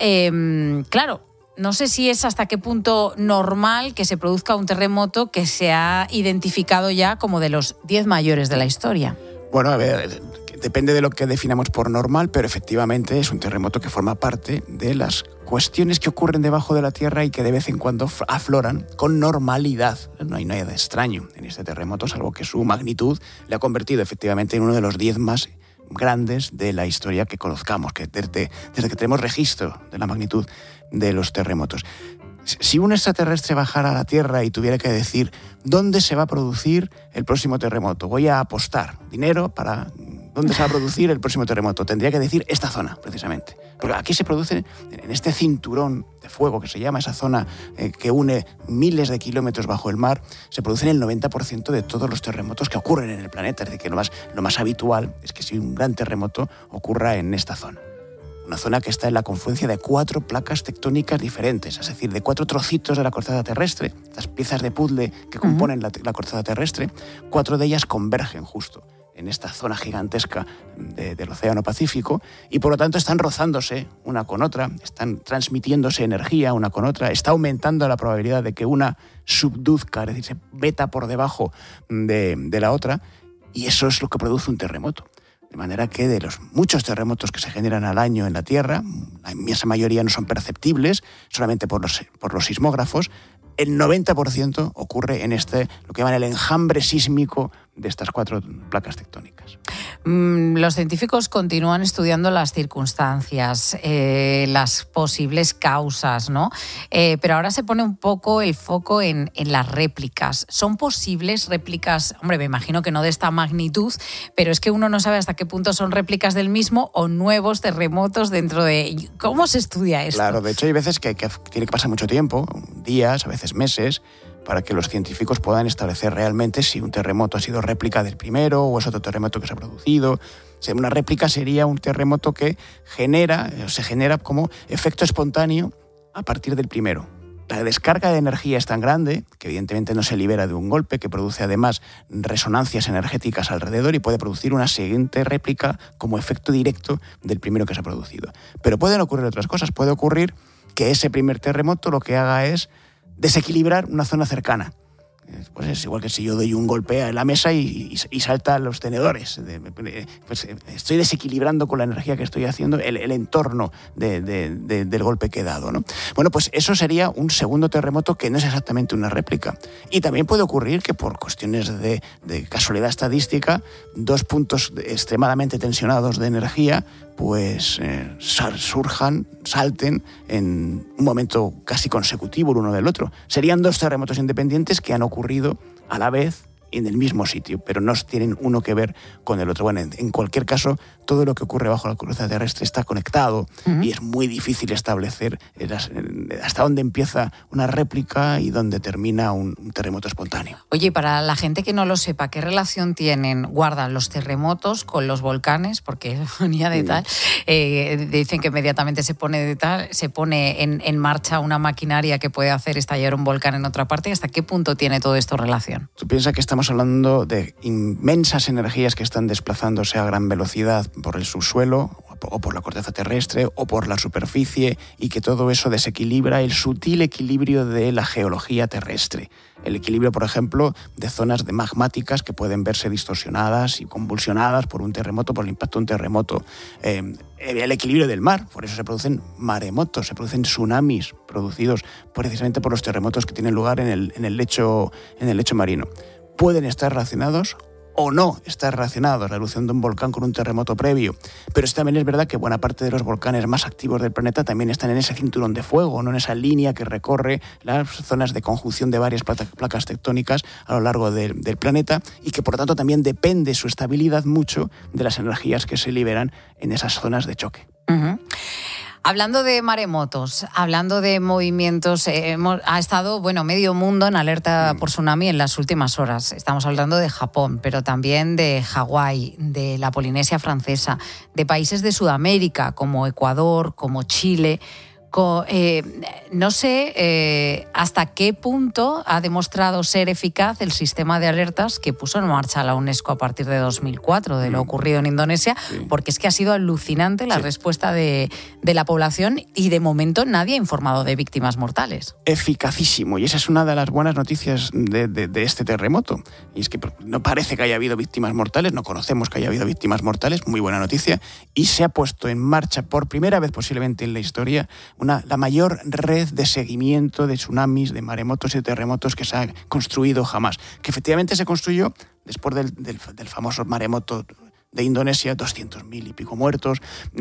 claro, no sé si es hasta qué punto normal que se produzca un terremoto que se ha identificado ya como de los 10 mayores de la historia. Bueno, a ver, depende de lo que definamos por normal, pero efectivamente es un terremoto que forma parte de las cuestiones que ocurren debajo de la Tierra y que de vez en cuando afloran con normalidad. No hay nada extraño en este terremoto, salvo que su magnitud le ha convertido efectivamente en uno de los 10 más grandes de la historia que conozcamos, que desde que tenemos registro de la magnitud de los terremotos. Si un extraterrestre bajara a la Tierra y tuviera que decir dónde se va a producir el próximo terremoto, voy a apostar dinero para dónde se va a producir el próximo terremoto, tendría que decir esta zona, precisamente. Porque aquí se produce, en este cinturón de fuego que se llama, esa zona que une miles de kilómetros bajo el mar, se producen el 90% de todos los terremotos que ocurren en el planeta. Es decir, que lo más habitual es que si un gran terremoto ocurra en esta zona. Una zona que está en la confluencia de 4 placas tectónicas diferentes, es decir, de 4 trocitos de la corteza terrestre, estas piezas de puzzle que componen la corteza terrestre, 4 de ellas convergen justo en esta zona gigantesca del Océano Pacífico y por lo tanto están rozándose una con otra, están transmitiéndose energía una con otra, está aumentando la probabilidad de que una subduzca, es decir, se veta por debajo de la otra, y eso es lo que produce un terremoto. De manera que de los muchos terremotos que se generan al año en la Tierra, la inmensa mayoría no son perceptibles, solamente por los sismógrafos. El 90% ocurre en lo que llaman el enjambre sísmico de estas 4 placas tectónicas. Los científicos continúan estudiando las circunstancias, las posibles causas, ¿no? Pero ahora se pone un poco el foco en las réplicas. ¿Son posibles réplicas? Hombre, me imagino que no de esta magnitud, pero es que uno no sabe hasta qué punto son réplicas del mismo o nuevos terremotos dentro de... ¿Cómo se estudia esto? Claro, de hecho hay veces que tiene que pasar mucho tiempo, días, a veces meses, para que los científicos puedan establecer realmente si un terremoto ha sido réplica del primero o es otro terremoto que se ha producido. Una réplica sería un terremoto que se genera como efecto espontáneo a partir del primero. La descarga de energía es tan grande que evidentemente no se libera de un golpe, que produce además resonancias energéticas alrededor y puede producir una siguiente réplica como efecto directo del primero que se ha producido. Pero pueden ocurrir otras cosas. Puede ocurrir que ese primer terremoto lo que haga es desequilibrar una zona cercana. Pues es igual que si yo doy un golpe en la mesa y saltan los tenedores. Pues estoy desequilibrando con la energía que estoy haciendo el entorno del golpe que he dado, ¿no? Bueno, pues eso sería un segundo terremoto que no es exactamente una réplica. Y también puede ocurrir que por cuestiones de casualidad estadística, 2 puntos extremadamente tensionados de energía pues salten en un momento casi consecutivo el uno del otro. Serían 2 terremotos independientes que han ocurrido a la vez en el mismo sitio, pero no tienen uno que ver con el otro. Bueno, en cualquier caso, todo lo que ocurre bajo la corteza terrestre está conectado y es muy difícil establecer hasta dónde empieza una réplica y dónde termina un terremoto espontáneo. Oye, para la gente que no lo sepa, ¿qué relación guardan los terremotos con los volcanes? Porque venía de tal. Dicen que inmediatamente se pone en marcha una maquinaria que puede hacer estallar un volcán en otra parte. ¿Hasta qué punto tiene todo esto relación? Tú piensas que estamos hablando de inmensas energías que están desplazándose a gran velocidad por el subsuelo o por la corteza terrestre o por la superficie, y que todo eso desequilibra el sutil equilibrio de la geología terrestre. El equilibrio, por ejemplo, de zonas magmáticas que pueden verse distorsionadas y convulsionadas por un terremoto, por el impacto de un terremoto. El equilibrio del mar, por eso se producen maremotos, se producen tsunamis producidos precisamente por los terremotos que tienen lugar en el lecho marino. Pueden estar relacionados o no estar relacionados, la erupción de un volcán con un terremoto previo. Pero también es verdad que buena parte de los volcanes más activos del planeta también están en ese cinturón de fuego, no en esa línea que recorre las zonas de conjunción de varias placas tectónicas a lo largo del planeta, y que por lo tanto también depende su estabilidad mucho de las energías que se liberan en esas zonas de choque. Hablando de maremotos, hablando de movimientos, ha estado medio mundo en alerta por tsunami en las últimas horas. Estamos hablando de Japón, pero también de Hawái, de la Polinesia Francesa, de países de Sudamérica como Ecuador, como Chile. No sé hasta qué punto ha demostrado ser eficaz el sistema de alertas que puso en marcha la UNESCO a partir de 2004, de lo ocurrido en Indonesia, porque es que ha sido alucinante la respuesta de la población, y de momento nadie ha informado de víctimas mortales. Eficacísimo, y esa es una de las buenas noticias de este terremoto. Y es que no parece que haya habido víctimas mortales, no conocemos que haya habido víctimas mortales, muy buena noticia, y se ha puesto en marcha por primera vez posiblemente en la historia la mayor red de seguimiento de tsunamis, de maremotos y de terremotos que se ha construido jamás. Que efectivamente se construyó después del famoso maremoto de Indonesia, 200.000 y pico muertos,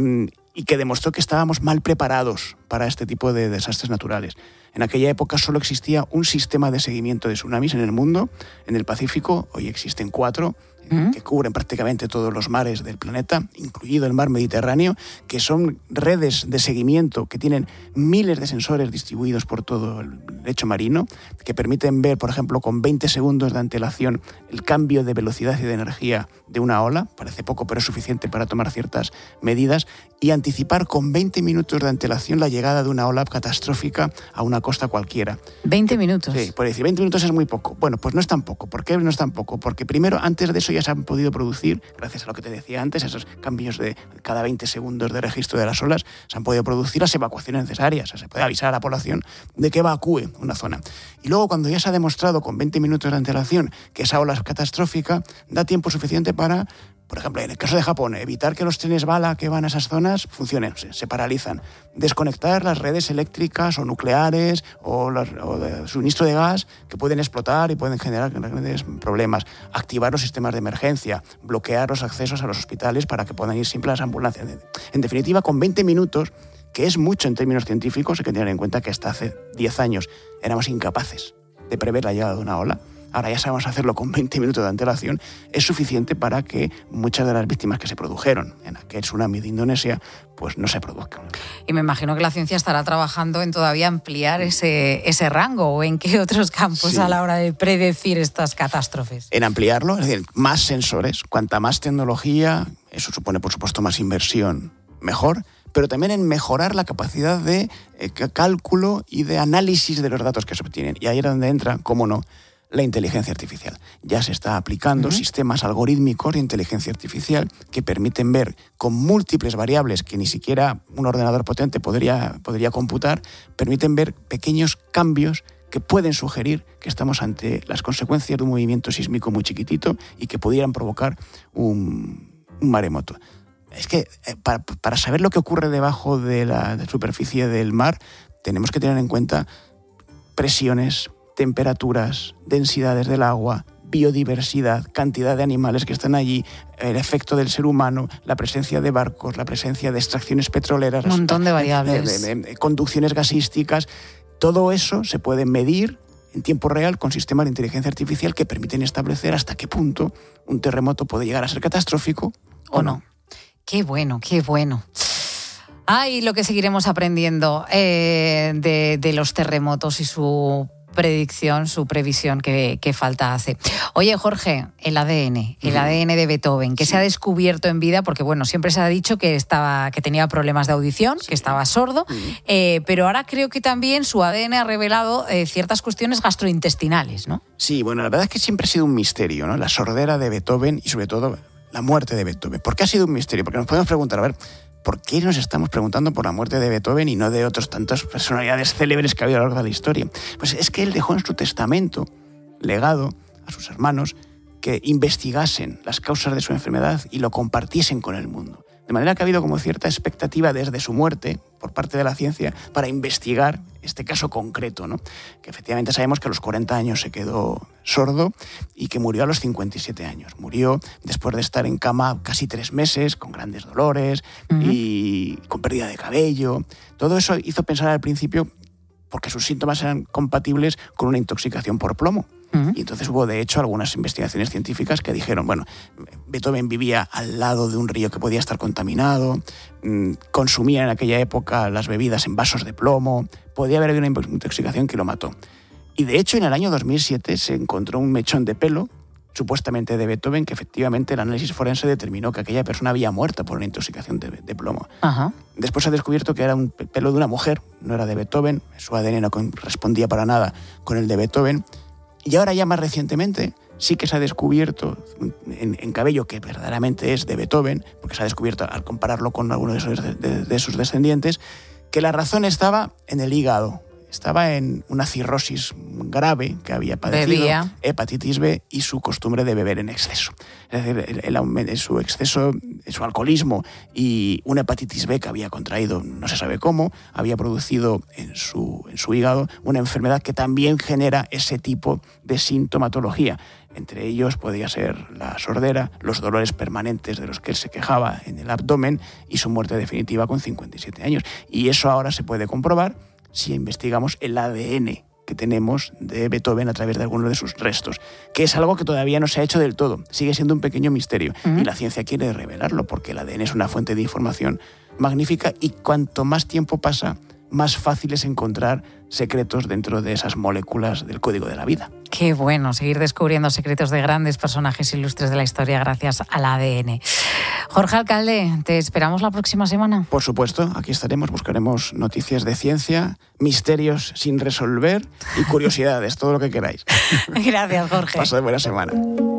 y que demostró que estábamos mal preparados para este tipo de desastres naturales. En aquella época solo existía un sistema de seguimiento de tsunamis en el mundo, en el Pacífico. Hoy existen 4, que cubren prácticamente todos los mares del planeta, incluido el mar Mediterráneo, que son redes de seguimiento que tienen miles de sensores distribuidos por todo el lecho marino, que permiten ver, por ejemplo, con 20 segundos de antelación el cambio de velocidad y de energía de una ola. Parece poco, pero es suficiente para tomar ciertas medidas, y anticipar con 20 minutos de antelación la llegada de una ola catastrófica a una costa cualquiera. 20 minutos. Sí, por decir, 20 minutos es muy poco. Bueno, pues no es tan poco. ¿Por qué no es tan poco? Porque primero, antes de eso ya se han podido producir, gracias a lo que te decía antes, esos cambios de cada 20 segundos de registro de las olas, se han podido producir las evacuaciones necesarias. O sea, se puede avisar a la población de que evacúe una zona. Y luego, cuando ya se ha demostrado con 20 minutos de antelación que esa ola es catastrófica, da tiempo suficiente para, por ejemplo, en el caso de Japón, evitar que los trenes bala que van a esas zonas funcionen, se paralizan. Desconectar las redes eléctricas o nucleares o de suministro de gas que pueden explotar y pueden generar grandes problemas. Activar los sistemas de emergencia, bloquear los accesos a los hospitales para que puedan ir siempre las ambulancias. En definitiva, con 20 minutos, que es mucho en términos científicos, hay que tener en cuenta que hasta hace 10 años éramos incapaces de prever la llegada de una ola. Ahora ya sabemos hacerlo con 20 minutos de antelación. Es suficiente para que muchas de las víctimas que se produjeron en aquel tsunami de Indonesia pues no se produzcan. Y me imagino que la ciencia estará trabajando en todavía ampliar ese rango, o en qué otros campos a la hora de predecir estas catástrofes. En ampliarlo, es decir, más sensores, cuanta más tecnología, eso supone por supuesto más inversión, mejor, pero también en mejorar la capacidad de cálculo y de análisis de los datos que se obtienen. Y ahí es donde entra, cómo no, la inteligencia artificial. Ya se está aplicando sistemas algorítmicos de inteligencia artificial que permiten ver con múltiples variables que ni siquiera un ordenador potente podría computar, permiten ver pequeños cambios que pueden sugerir que estamos ante las consecuencias de un movimiento sísmico muy chiquitito y que pudieran provocar un maremoto. Es que para saber lo que ocurre debajo de la superficie del mar, tenemos que tener en cuenta presiones, temperaturas, densidades del agua, biodiversidad, cantidad de animales que están allí, el efecto del ser humano, la presencia de barcos, la presencia de extracciones petroleras, un montón de variables, conducciones gasísticas. Todo eso se puede medir en tiempo real con sistemas de inteligencia artificial que permiten establecer hasta qué punto un terremoto puede llegar a ser catastrófico o no. Qué bueno, qué bueno. Ay, lo que seguiremos aprendiendo de los terremotos y su predicción, su previsión que falta hace. Oye, Jorge, el ADN de Beethoven, que se ha descubierto en vida, porque bueno, siempre se ha dicho que tenía problemas de audición, que estaba sordo, pero ahora creo que también su ADN ha revelado ciertas cuestiones gastrointestinales, ¿no? Sí, bueno, la verdad es que siempre ha sido un misterio, ¿no? La sordera de Beethoven y sobre todo la muerte de Beethoven. ¿Por qué ha sido un misterio? Porque nos podemos preguntar, a ver, ¿por qué nos estamos preguntando por la muerte de Beethoven y no de otras tantas personalidades célebres que ha habido a lo largo de la historia? Pues es que él dejó en su testamento legado a sus hermanos que investigasen las causas de su enfermedad y lo compartiesen con el mundo. De manera que ha habido como cierta expectativa desde su muerte por parte de la ciencia para investigar este caso concreto, ¿no? Que efectivamente sabemos que a los 40 años se quedó sordo y que murió a los 57 años. Murió después de estar en cama casi 3 meses, con grandes dolores y con pérdida de cabello. Todo eso hizo pensar al principio porque sus síntomas eran compatibles con una intoxicación por plomo. Y entonces hubo, de hecho, algunas investigaciones científicas que dijeron, bueno, Beethoven vivía al lado de un río que podía estar contaminado, consumía en aquella época las bebidas en vasos de plomo, podía haber habido una intoxicación que lo mató. Y de hecho, en el año 2007 se encontró un mechón de pelo, supuestamente de Beethoven, que efectivamente el análisis forense determinó que aquella persona había muerto por una intoxicación de plomo. Ajá. Después se ha descubierto que era un pelo de una mujer, no era de Beethoven, su ADN no correspondía para nada con el de Beethoven. Y ahora ya más recientemente sí que se ha descubierto en cabello que verdaderamente es de Beethoven, porque se ha descubierto al compararlo con alguno de sus descendientes, que la razón estaba en el hígado. Estaba en una cirrosis grave que había padecido, hepatitis B y su costumbre de beber en exceso. Es decir, su exceso, su alcoholismo y una hepatitis B que había contraído, no se sabe cómo, había producido en su hígado una enfermedad que también genera ese tipo de sintomatología. Entre ellos podía ser la sordera, los dolores permanentes de los que él se quejaba en el abdomen y su muerte definitiva con 57 años. Y eso ahora se puede comprobar si investigamos el ADN que tenemos de Beethoven a través de algunos de sus restos, que es algo que todavía no se ha hecho del todo, sigue siendo un pequeño misterio, y la ciencia quiere revelarlo, porque el ADN es una fuente de información magnífica y cuanto más tiempo pasa, más fácil es encontrar secretos dentro de esas moléculas del código de la vida. Qué bueno seguir descubriendo secretos de grandes personajes ilustres de la historia gracias al ADN. Jorge Alcalde, ¿te esperamos la próxima semana? Por supuesto, aquí estaremos, buscaremos noticias de ciencia, misterios sin resolver y curiosidades, todo lo que queráis. Gracias, Jorge. Paso de buena semana.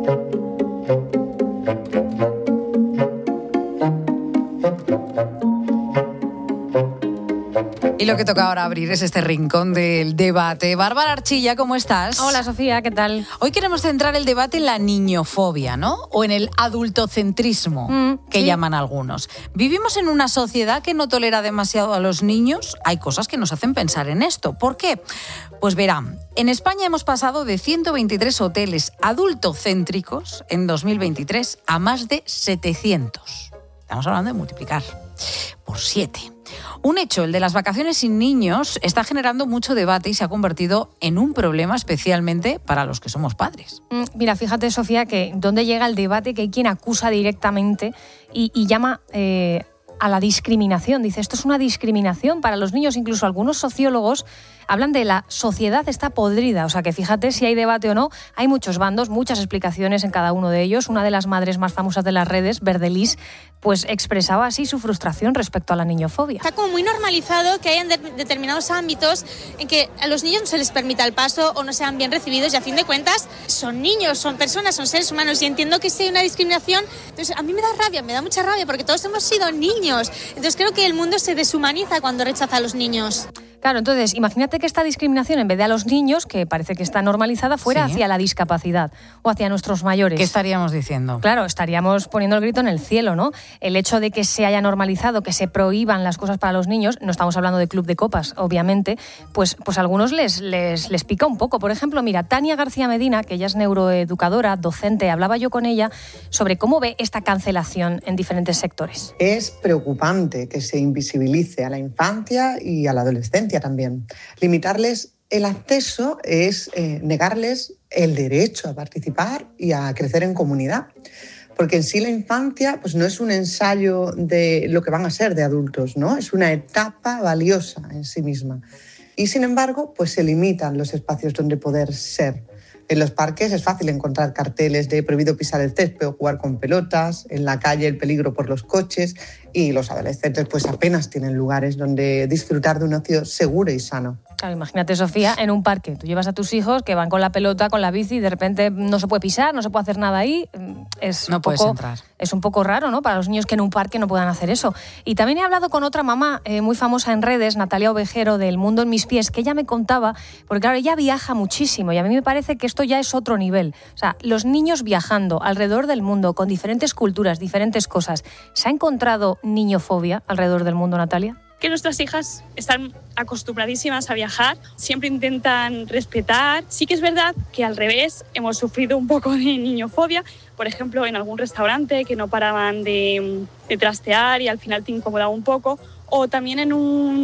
Y lo que toca ahora abrir es este rincón del debate. Bárbara Archilla, ¿cómo estás? Hola, Sofía, ¿qué tal? Hoy queremos centrar el debate en la niñofobia, ¿no? O en el adultocentrismo, que llaman algunos. ¿Vivimos en una sociedad que no tolera demasiado a los niños? Hay cosas que nos hacen pensar en esto. ¿Por qué? Pues verán, en España hemos pasado de 123 hoteles adultocéntricos en 2023 a más de 700. Estamos hablando de multiplicar por 7. Un hecho, el de las vacaciones sin niños, está generando mucho debate y se ha convertido en un problema especialmente para los que somos padres. Mira, fíjate, Sofía, que dónde llega el debate, que hay quien acusa directamente y llama a la discriminación. Dice, esto es una discriminación para los niños. Incluso algunos sociólogos hablan de la sociedad está podrida. O sea, que fíjate si hay debate o no. Hay muchos bandos, muchas explicaciones en cada uno de ellos. Una de las madres más famosas de las redes, Verdelis, pues expresaba así su frustración respecto a la niñofobia. Está como muy normalizado que hayan determinados ámbitos en que a los niños no se les permita el paso o no sean bien recibidos, y a fin de cuentas son niños, son personas, son seres humanos, y entiendo que si hay una discriminación, entonces a mí me da rabia, me da mucha rabia, porque todos hemos sido niños. Entonces creo que el mundo se deshumaniza cuando rechaza a los niños. Claro, entonces imagínate que esta discriminación, en vez de a los niños, que parece que está normalizada, fuera hacia la discapacidad o hacia nuestros mayores. ¿Qué estaríamos diciendo? Claro, estaríamos poniendo el grito en el cielo, ¿no? El hecho de que se haya normalizado, que se prohíban las cosas para los niños, no estamos hablando de club de copas, obviamente, pues a algunos les pica un poco. Por ejemplo, mira, Tania García Medina, que ella es neuroeducadora, docente, hablaba yo con ella sobre cómo ve esta cancelación en diferentes sectores. Es preocupante que se invisibilice a la infancia y a la adolescencia también. Limitarles el acceso es negarles el derecho a participar y a crecer en comunidad. Porque en sí la infancia pues no es un ensayo de lo que van a ser de adultos, ¿no? Es una etapa valiosa en sí misma. Y sin embargo, pues se limitan los espacios donde poder ser. En los parques es fácil encontrar carteles de prohibido pisar el césped o jugar con pelotas, en la calle el peligro por los coches, y los adolescentes pues apenas tienen lugares donde disfrutar de un ocio seguro y sano. Claro, imagínate, Sofía, en un parque. Tú llevas a tus hijos que van con la pelota, con la bici, y de repente no se puede pisar, no se puede hacer nada ahí. No puedes entrar. Es un poco raro, ¿no?, para los niños que en un parque no puedan hacer eso. Y también he hablado con otra mamá muy famosa en redes, Natalia Ovejero, del Mundo en mis pies, que ella me contaba, porque claro, ella viaja muchísimo y a mí me parece que esto ya es otro nivel. O sea, los niños viajando alrededor del mundo con diferentes culturas, diferentes cosas. ¿Se ha encontrado niñofobia alrededor del mundo, Natalia? Que nuestras hijas están acostumbradísimas a viajar, siempre intentan respetar. Sí que es verdad que al revés hemos sufrido un poco de niñofobia, por ejemplo en algún restaurante que no paraban de trastear y al final te incomodaba un poco, o también en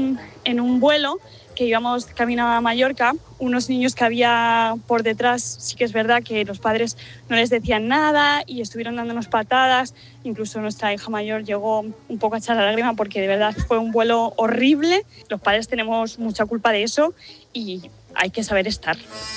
un vuelo que íbamos camino a Mallorca, unos niños que había por detrás, sí que es verdad que los padres no les decían nada y estuvieron dándonos patadas, incluso nuestra hija mayor llegó un poco a echar la lágrima porque de verdad fue un vuelo horrible. Los padres tenemos mucha culpa de eso y hay que saber estar.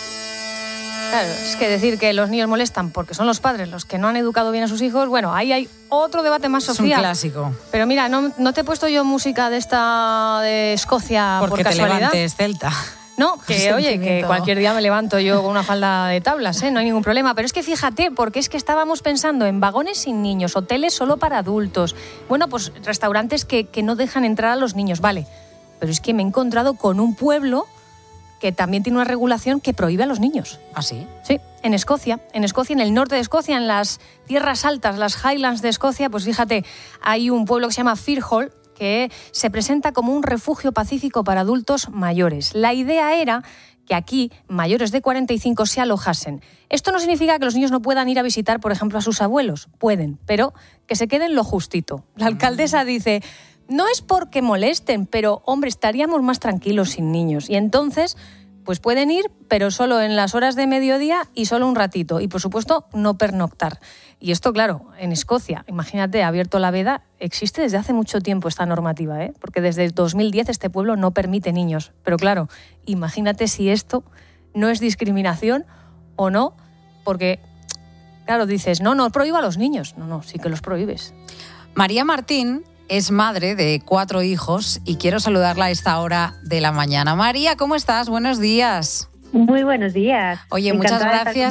Claro, es que decir que los niños molestan porque son los padres los que no han educado bien a sus hijos, bueno, ahí hay otro debate más, Sofía. Es un clásico. Pero mira, no te he puesto yo música de esta de Escocia porque por casualidad. Porque te levantes, Celta. No, que oye, que cualquier día me levanto yo con una falda de tablas, no hay ningún problema. Pero es que fíjate, porque es que estábamos pensando en vagones sin niños, hoteles solo para adultos, bueno, pues restaurantes que no dejan entrar a los niños, vale. Pero es que me he encontrado con un pueblo que también tiene una regulación que prohíbe a los niños. ¿Ah, sí? Sí, en Escocia, en el norte de Escocia, en las tierras altas, las Highlands de Escocia, pues fíjate, hay un pueblo que se llama Firhall, que se presenta como un refugio pacífico para adultos mayores. La idea era que aquí mayores de 45 se alojasen. Esto no significa que los niños no puedan ir a visitar, por ejemplo, a sus abuelos. Pueden, pero que se queden lo justito. La alcaldesa dice, no es porque molesten, pero, hombre, estaríamos más tranquilos sin niños. Y entonces, pues pueden ir, pero solo en las horas de mediodía y solo un ratito. Y, por supuesto, no pernoctar. Y esto, claro, en Escocia, imagínate, abierto la veda, existe desde hace mucho tiempo esta normativa, porque desde 2010 este pueblo no permite niños. Pero claro, imagínate si esto no es discriminación o no, porque, claro, dices, no prohíbo a los niños. No, sí que los prohíbes. María Martín es madre de 4 hijos y quiero saludarla a esta hora de la mañana. María, ¿cómo estás? Buenos días. Muy buenos días. Oye, muchas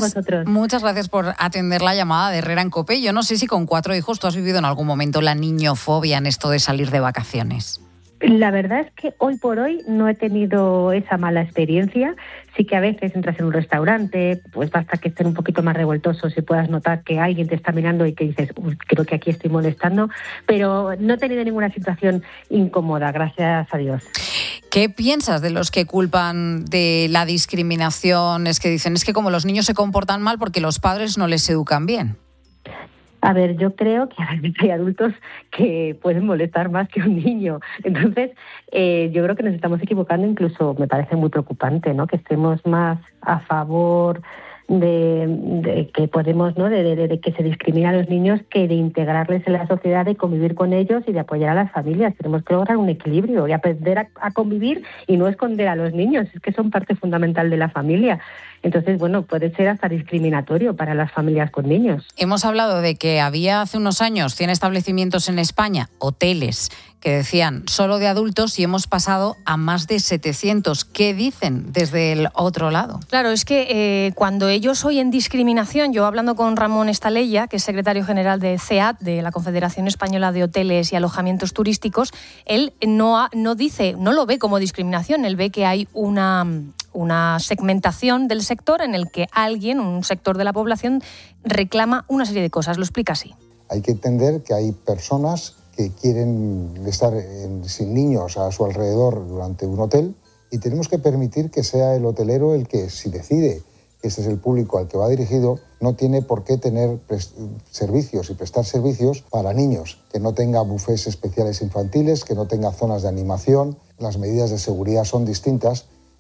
gracias por atender la llamada de Herrera en COPE. Yo no sé si con 4 hijos tú has vivido en algún momento la niñofobia en esto de salir de vacaciones. La verdad es que hoy por hoy no he tenido esa mala experiencia. Sí que a veces entras en un restaurante, pues basta que estén un poquito más revoltosos y puedas notar que alguien te está mirando y que dices, creo que aquí estoy molestando, pero no he tenido ninguna situación incómoda, gracias a Dios. ¿Qué piensas de los que culpan de la discriminación? Es que dicen, es que como los niños se comportan mal porque los padres no les educan bien. A ver, yo creo que hay adultos que pueden molestar más que un niño. Entonces, yo creo que nos estamos equivocando, incluso me parece muy preocupante, ¿no? Que estemos más a favor de que podemos, ¿no? De que se discrimina a los niños que de integrarles en la sociedad, de convivir con ellos y de apoyar a las familias. Tenemos que lograr un equilibrio y aprender a convivir y no esconder a los niños, es que son parte fundamental de la familia. Entonces, bueno, puede ser hasta discriminatorio para las familias con niños. Hemos hablado de que había hace unos años 100 establecimientos en España, hoteles, que decían solo de adultos y hemos pasado a más de 700. ¿Qué dicen desde el otro lado? Claro, es que cuando ellos oyen discriminación, yo hablando con Ramón Estalella, que es secretario general de CEAT, de la Confederación Española de Hoteles y Alojamientos Turísticos, él no lo ve como discriminación, él ve que hay una segmentación del sector en el que alguien, un sector de la población, reclama una serie de cosas. Lo explica así. Hay que entender que hay personas que quieren estar sin niños a su alrededor durante un hotel y tenemos que permitir que sea el hotelero el que, si decide que ese es el público al que va dirigido, no tiene por qué tener servicios y prestar servicios para niños, que no tenga bufés especiales infantiles, que no tenga zonas de animación. Las medidas de seguridad son distintas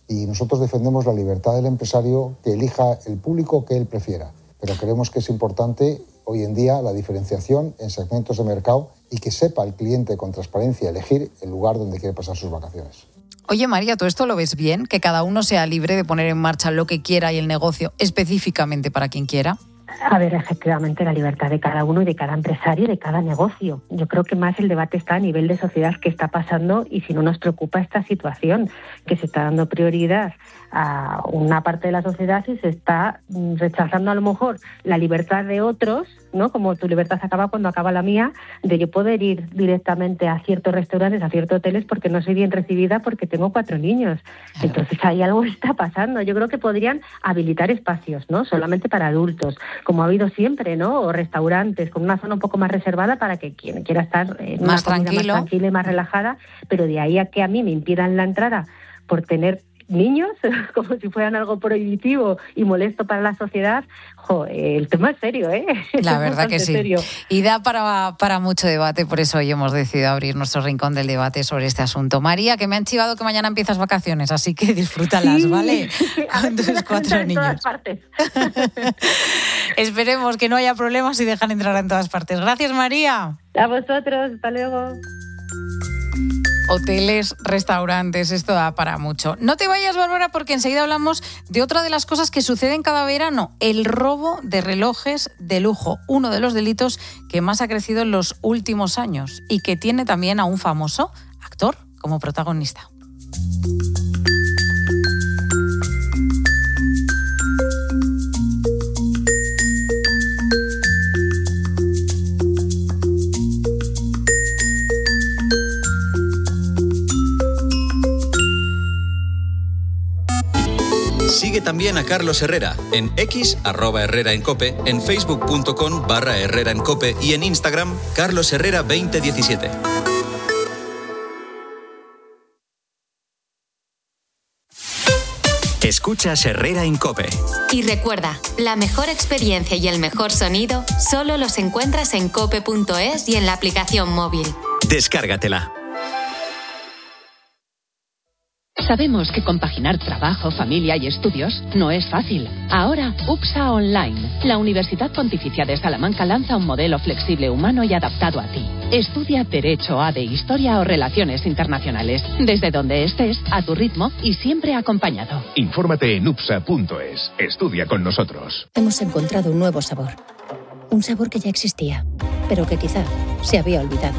Y nosotros defendemos la libertad del empresario que elija el público que él prefiera. Pero creemos que es importante hoy en día la diferenciación en segmentos de mercado y que sepa el cliente con transparencia elegir el lugar donde quiere pasar sus vacaciones. Oye, María, ¿tú esto lo ves bien? ¿Que cada uno sea libre de poner en marcha lo que quiera y el negocio específicamente para quien quiera? A ver, efectivamente, la libertad de cada uno y de cada empresario y de cada negocio. Yo creo que más el debate está a nivel de sociedad, qué está pasando y si no nos preocupa esta situación, que se está dando prioridad a una parte de la sociedad y se está rechazando a lo mejor la libertad de otros, ¿no? Como tu libertad acaba cuando acaba la mía, de yo poder ir directamente a ciertos restaurantes, a ciertos hoteles porque no soy bien recibida porque tengo 4 niños. Entonces ahí algo está pasando. Yo creo que podrían habilitar espacios, ¿no? Solamente para adultos, como ha habido siempre, ¿no? O restaurantes con una zona un poco más reservada para que quien quiera estar en más una comida tranquilo, más tranquila y más relajada, pero de ahí a que a mí me impidan la entrada por tener niños, como si fueran algo prohibitivo y molesto para la sociedad, el tema es serio, ¿eh? La verdad que sí. Serio. Y da para mucho debate, por eso hoy hemos decidido abrir nuestro rincón del debate sobre este asunto. María, que me han chivado que mañana empiezas vacaciones, así que disfrútalas, sí, ¿vale? Con tus 4 niños. En todas partes. Esperemos que no haya problemas y dejan entrar en todas partes. Gracias, María. A vosotros, hasta luego. Hoteles, restaurantes, esto da para mucho. No te vayas, Bárbara, porque enseguida hablamos de otra de las cosas que suceden cada verano, el robo de relojes de lujo, uno de los delitos que más ha crecido en los últimos años y que tiene también a un famoso actor como protagonista. Sigue también a Carlos Herrera en X, @HerreraEnCope, en Facebook.com/HerreraEnCope y en Instagram, CarlosHerrera2017. Escuchas Herrera en COPE. Y recuerda, la mejor experiencia y el mejor sonido solo los encuentras en cope.es y en la aplicación móvil. Descárgatela. Sabemos que compaginar trabajo, familia y estudios no es fácil. Ahora, UPSA Online, la Universidad Pontificia de Salamanca lanza un modelo flexible, humano y adaptado a ti. Estudia Derecho, ADE, Historia o Relaciones Internacionales, desde donde estés, a tu ritmo y siempre acompañado. Infórmate en upsa.es. Estudia con nosotros. Hemos encontrado un nuevo sabor. Un sabor que ya existía, pero que quizá se había olvidado.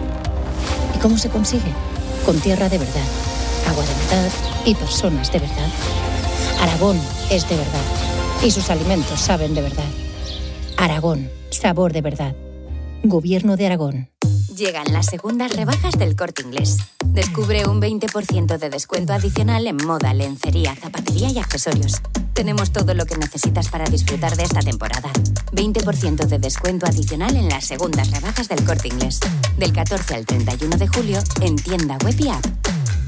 ¿Y cómo se consigue? Con tierra de verdad, agua de verdad y personas de verdad. Aragón es de verdad y sus alimentos saben de verdad. Aragón, sabor de verdad. Gobierno de Aragón. Llegan las segundas rebajas del Corte Inglés. Descubre un 20% de descuento adicional en moda, lencería, zapatería y accesorios. Tenemos todo lo que necesitas para disfrutar de esta temporada. 20% de descuento adicional en las segundas rebajas del Corte Inglés. Del 14 al 31 de julio en tienda web y app.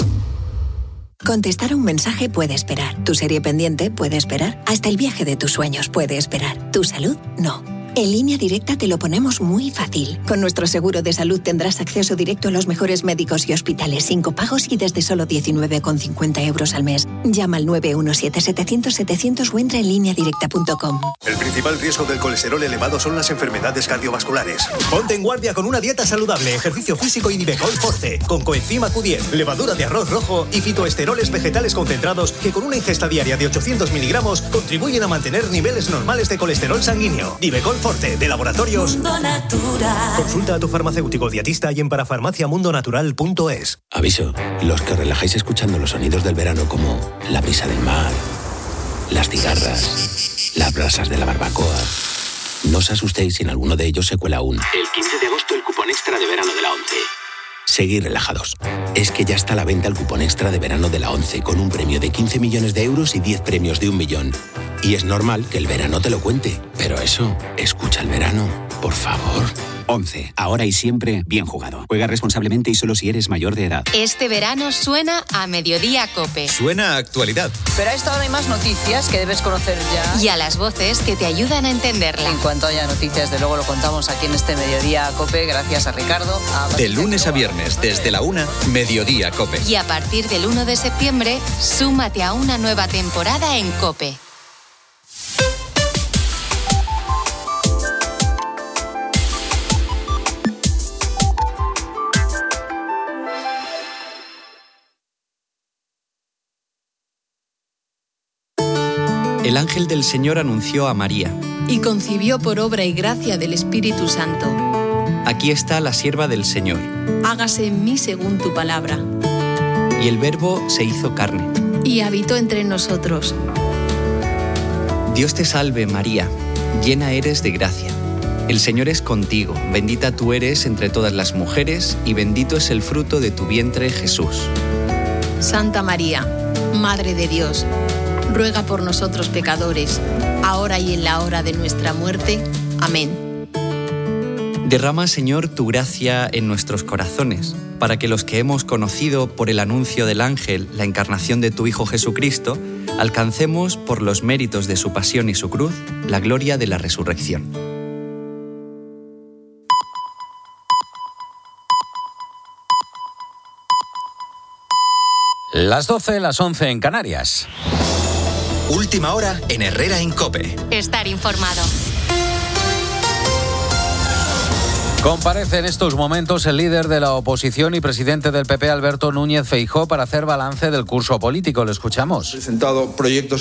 Contestar a un mensaje puede esperar. Tu serie pendiente puede esperar. Hasta el viaje de tus sueños puede esperar. Tu salud, no. En Línea Directa te lo ponemos muy fácil. Con nuestro seguro de salud tendrás acceso directo a los mejores médicos y hospitales sin copagos y desde solo 19,50 euros al mes. Llama al 917-700-700 o entra en lineadirecta.com. El principal riesgo del colesterol elevado son las enfermedades cardiovasculares. Ponte en guardia con una dieta saludable, ejercicio físico y Divecol Forte, con coenzima Q10, levadura de arroz rojo y fitoesteroles vegetales concentrados que con una ingesta diaria de 800 miligramos contribuyen a mantener niveles normales de colesterol sanguíneo. Divecol Forte, de Laboratorios Mundo Natural. Consulta a tu farmacéutico dietista y en parafarmaciamundonatural.es. Aviso, los que os relajáis escuchando los sonidos del verano como la brisa del mar, las cigarras, las brasas de la barbacoa. No os asustéis si en alguno de ellos se cuela un... El 15 de agosto el cupón extra de verano de la 11. Seguid relajados. Es que ya está a la venta el cupón extra de verano de la 11 con un premio de 15 millones de euros y 10 premios de 1 millón. Y es normal que el verano te lo cuente. Pero eso, escucha el verano, por favor. 11. Ahora y siempre, bien jugado. Juega responsablemente y solo si eres mayor de edad. Este verano suena a Mediodía COPE. Suena a actualidad. Pero a esta hora hay más noticias que debes conocer ya. Y a las voces que te ayudan a entenderla. En cuanto haya noticias, de luego lo contamos aquí en este Mediodía COPE, gracias a Ricardo. De lunes a viernes, desde la 1, Mediodía COPE. Y a partir del 1 de septiembre, súmate a una nueva temporada en COPE. El ángel del Señor anunció a María. Y concibió por obra y gracia del Espíritu Santo. Aquí está la sierva del Señor. Hágase en mí según tu palabra. Y el Verbo se hizo carne. Y habitó entre nosotros. Dios te salve, María, llena eres de gracia. El Señor es contigo, bendita tú eres entre todas las mujeres, y bendito es el fruto de tu vientre, Jesús. Santa María, Madre de Dios, ruega por nosotros pecadores, ahora y en la hora de nuestra muerte. Amén. Derrama, Señor, tu gracia en nuestros corazones, para que los que hemos conocido por el anuncio del ángel la encarnación de tu Hijo Jesucristo, alcancemos, por los méritos de su pasión y su cruz, la gloria de la resurrección. Las 12, las 11 en Canarias. Última hora en Herrera en COPE. Estar informado. Comparece en estos momentos el líder de la oposición y presidente del PP, Alberto Núñez Feijóo, para hacer balance del curso político. Lo escuchamos. Presentado proyectos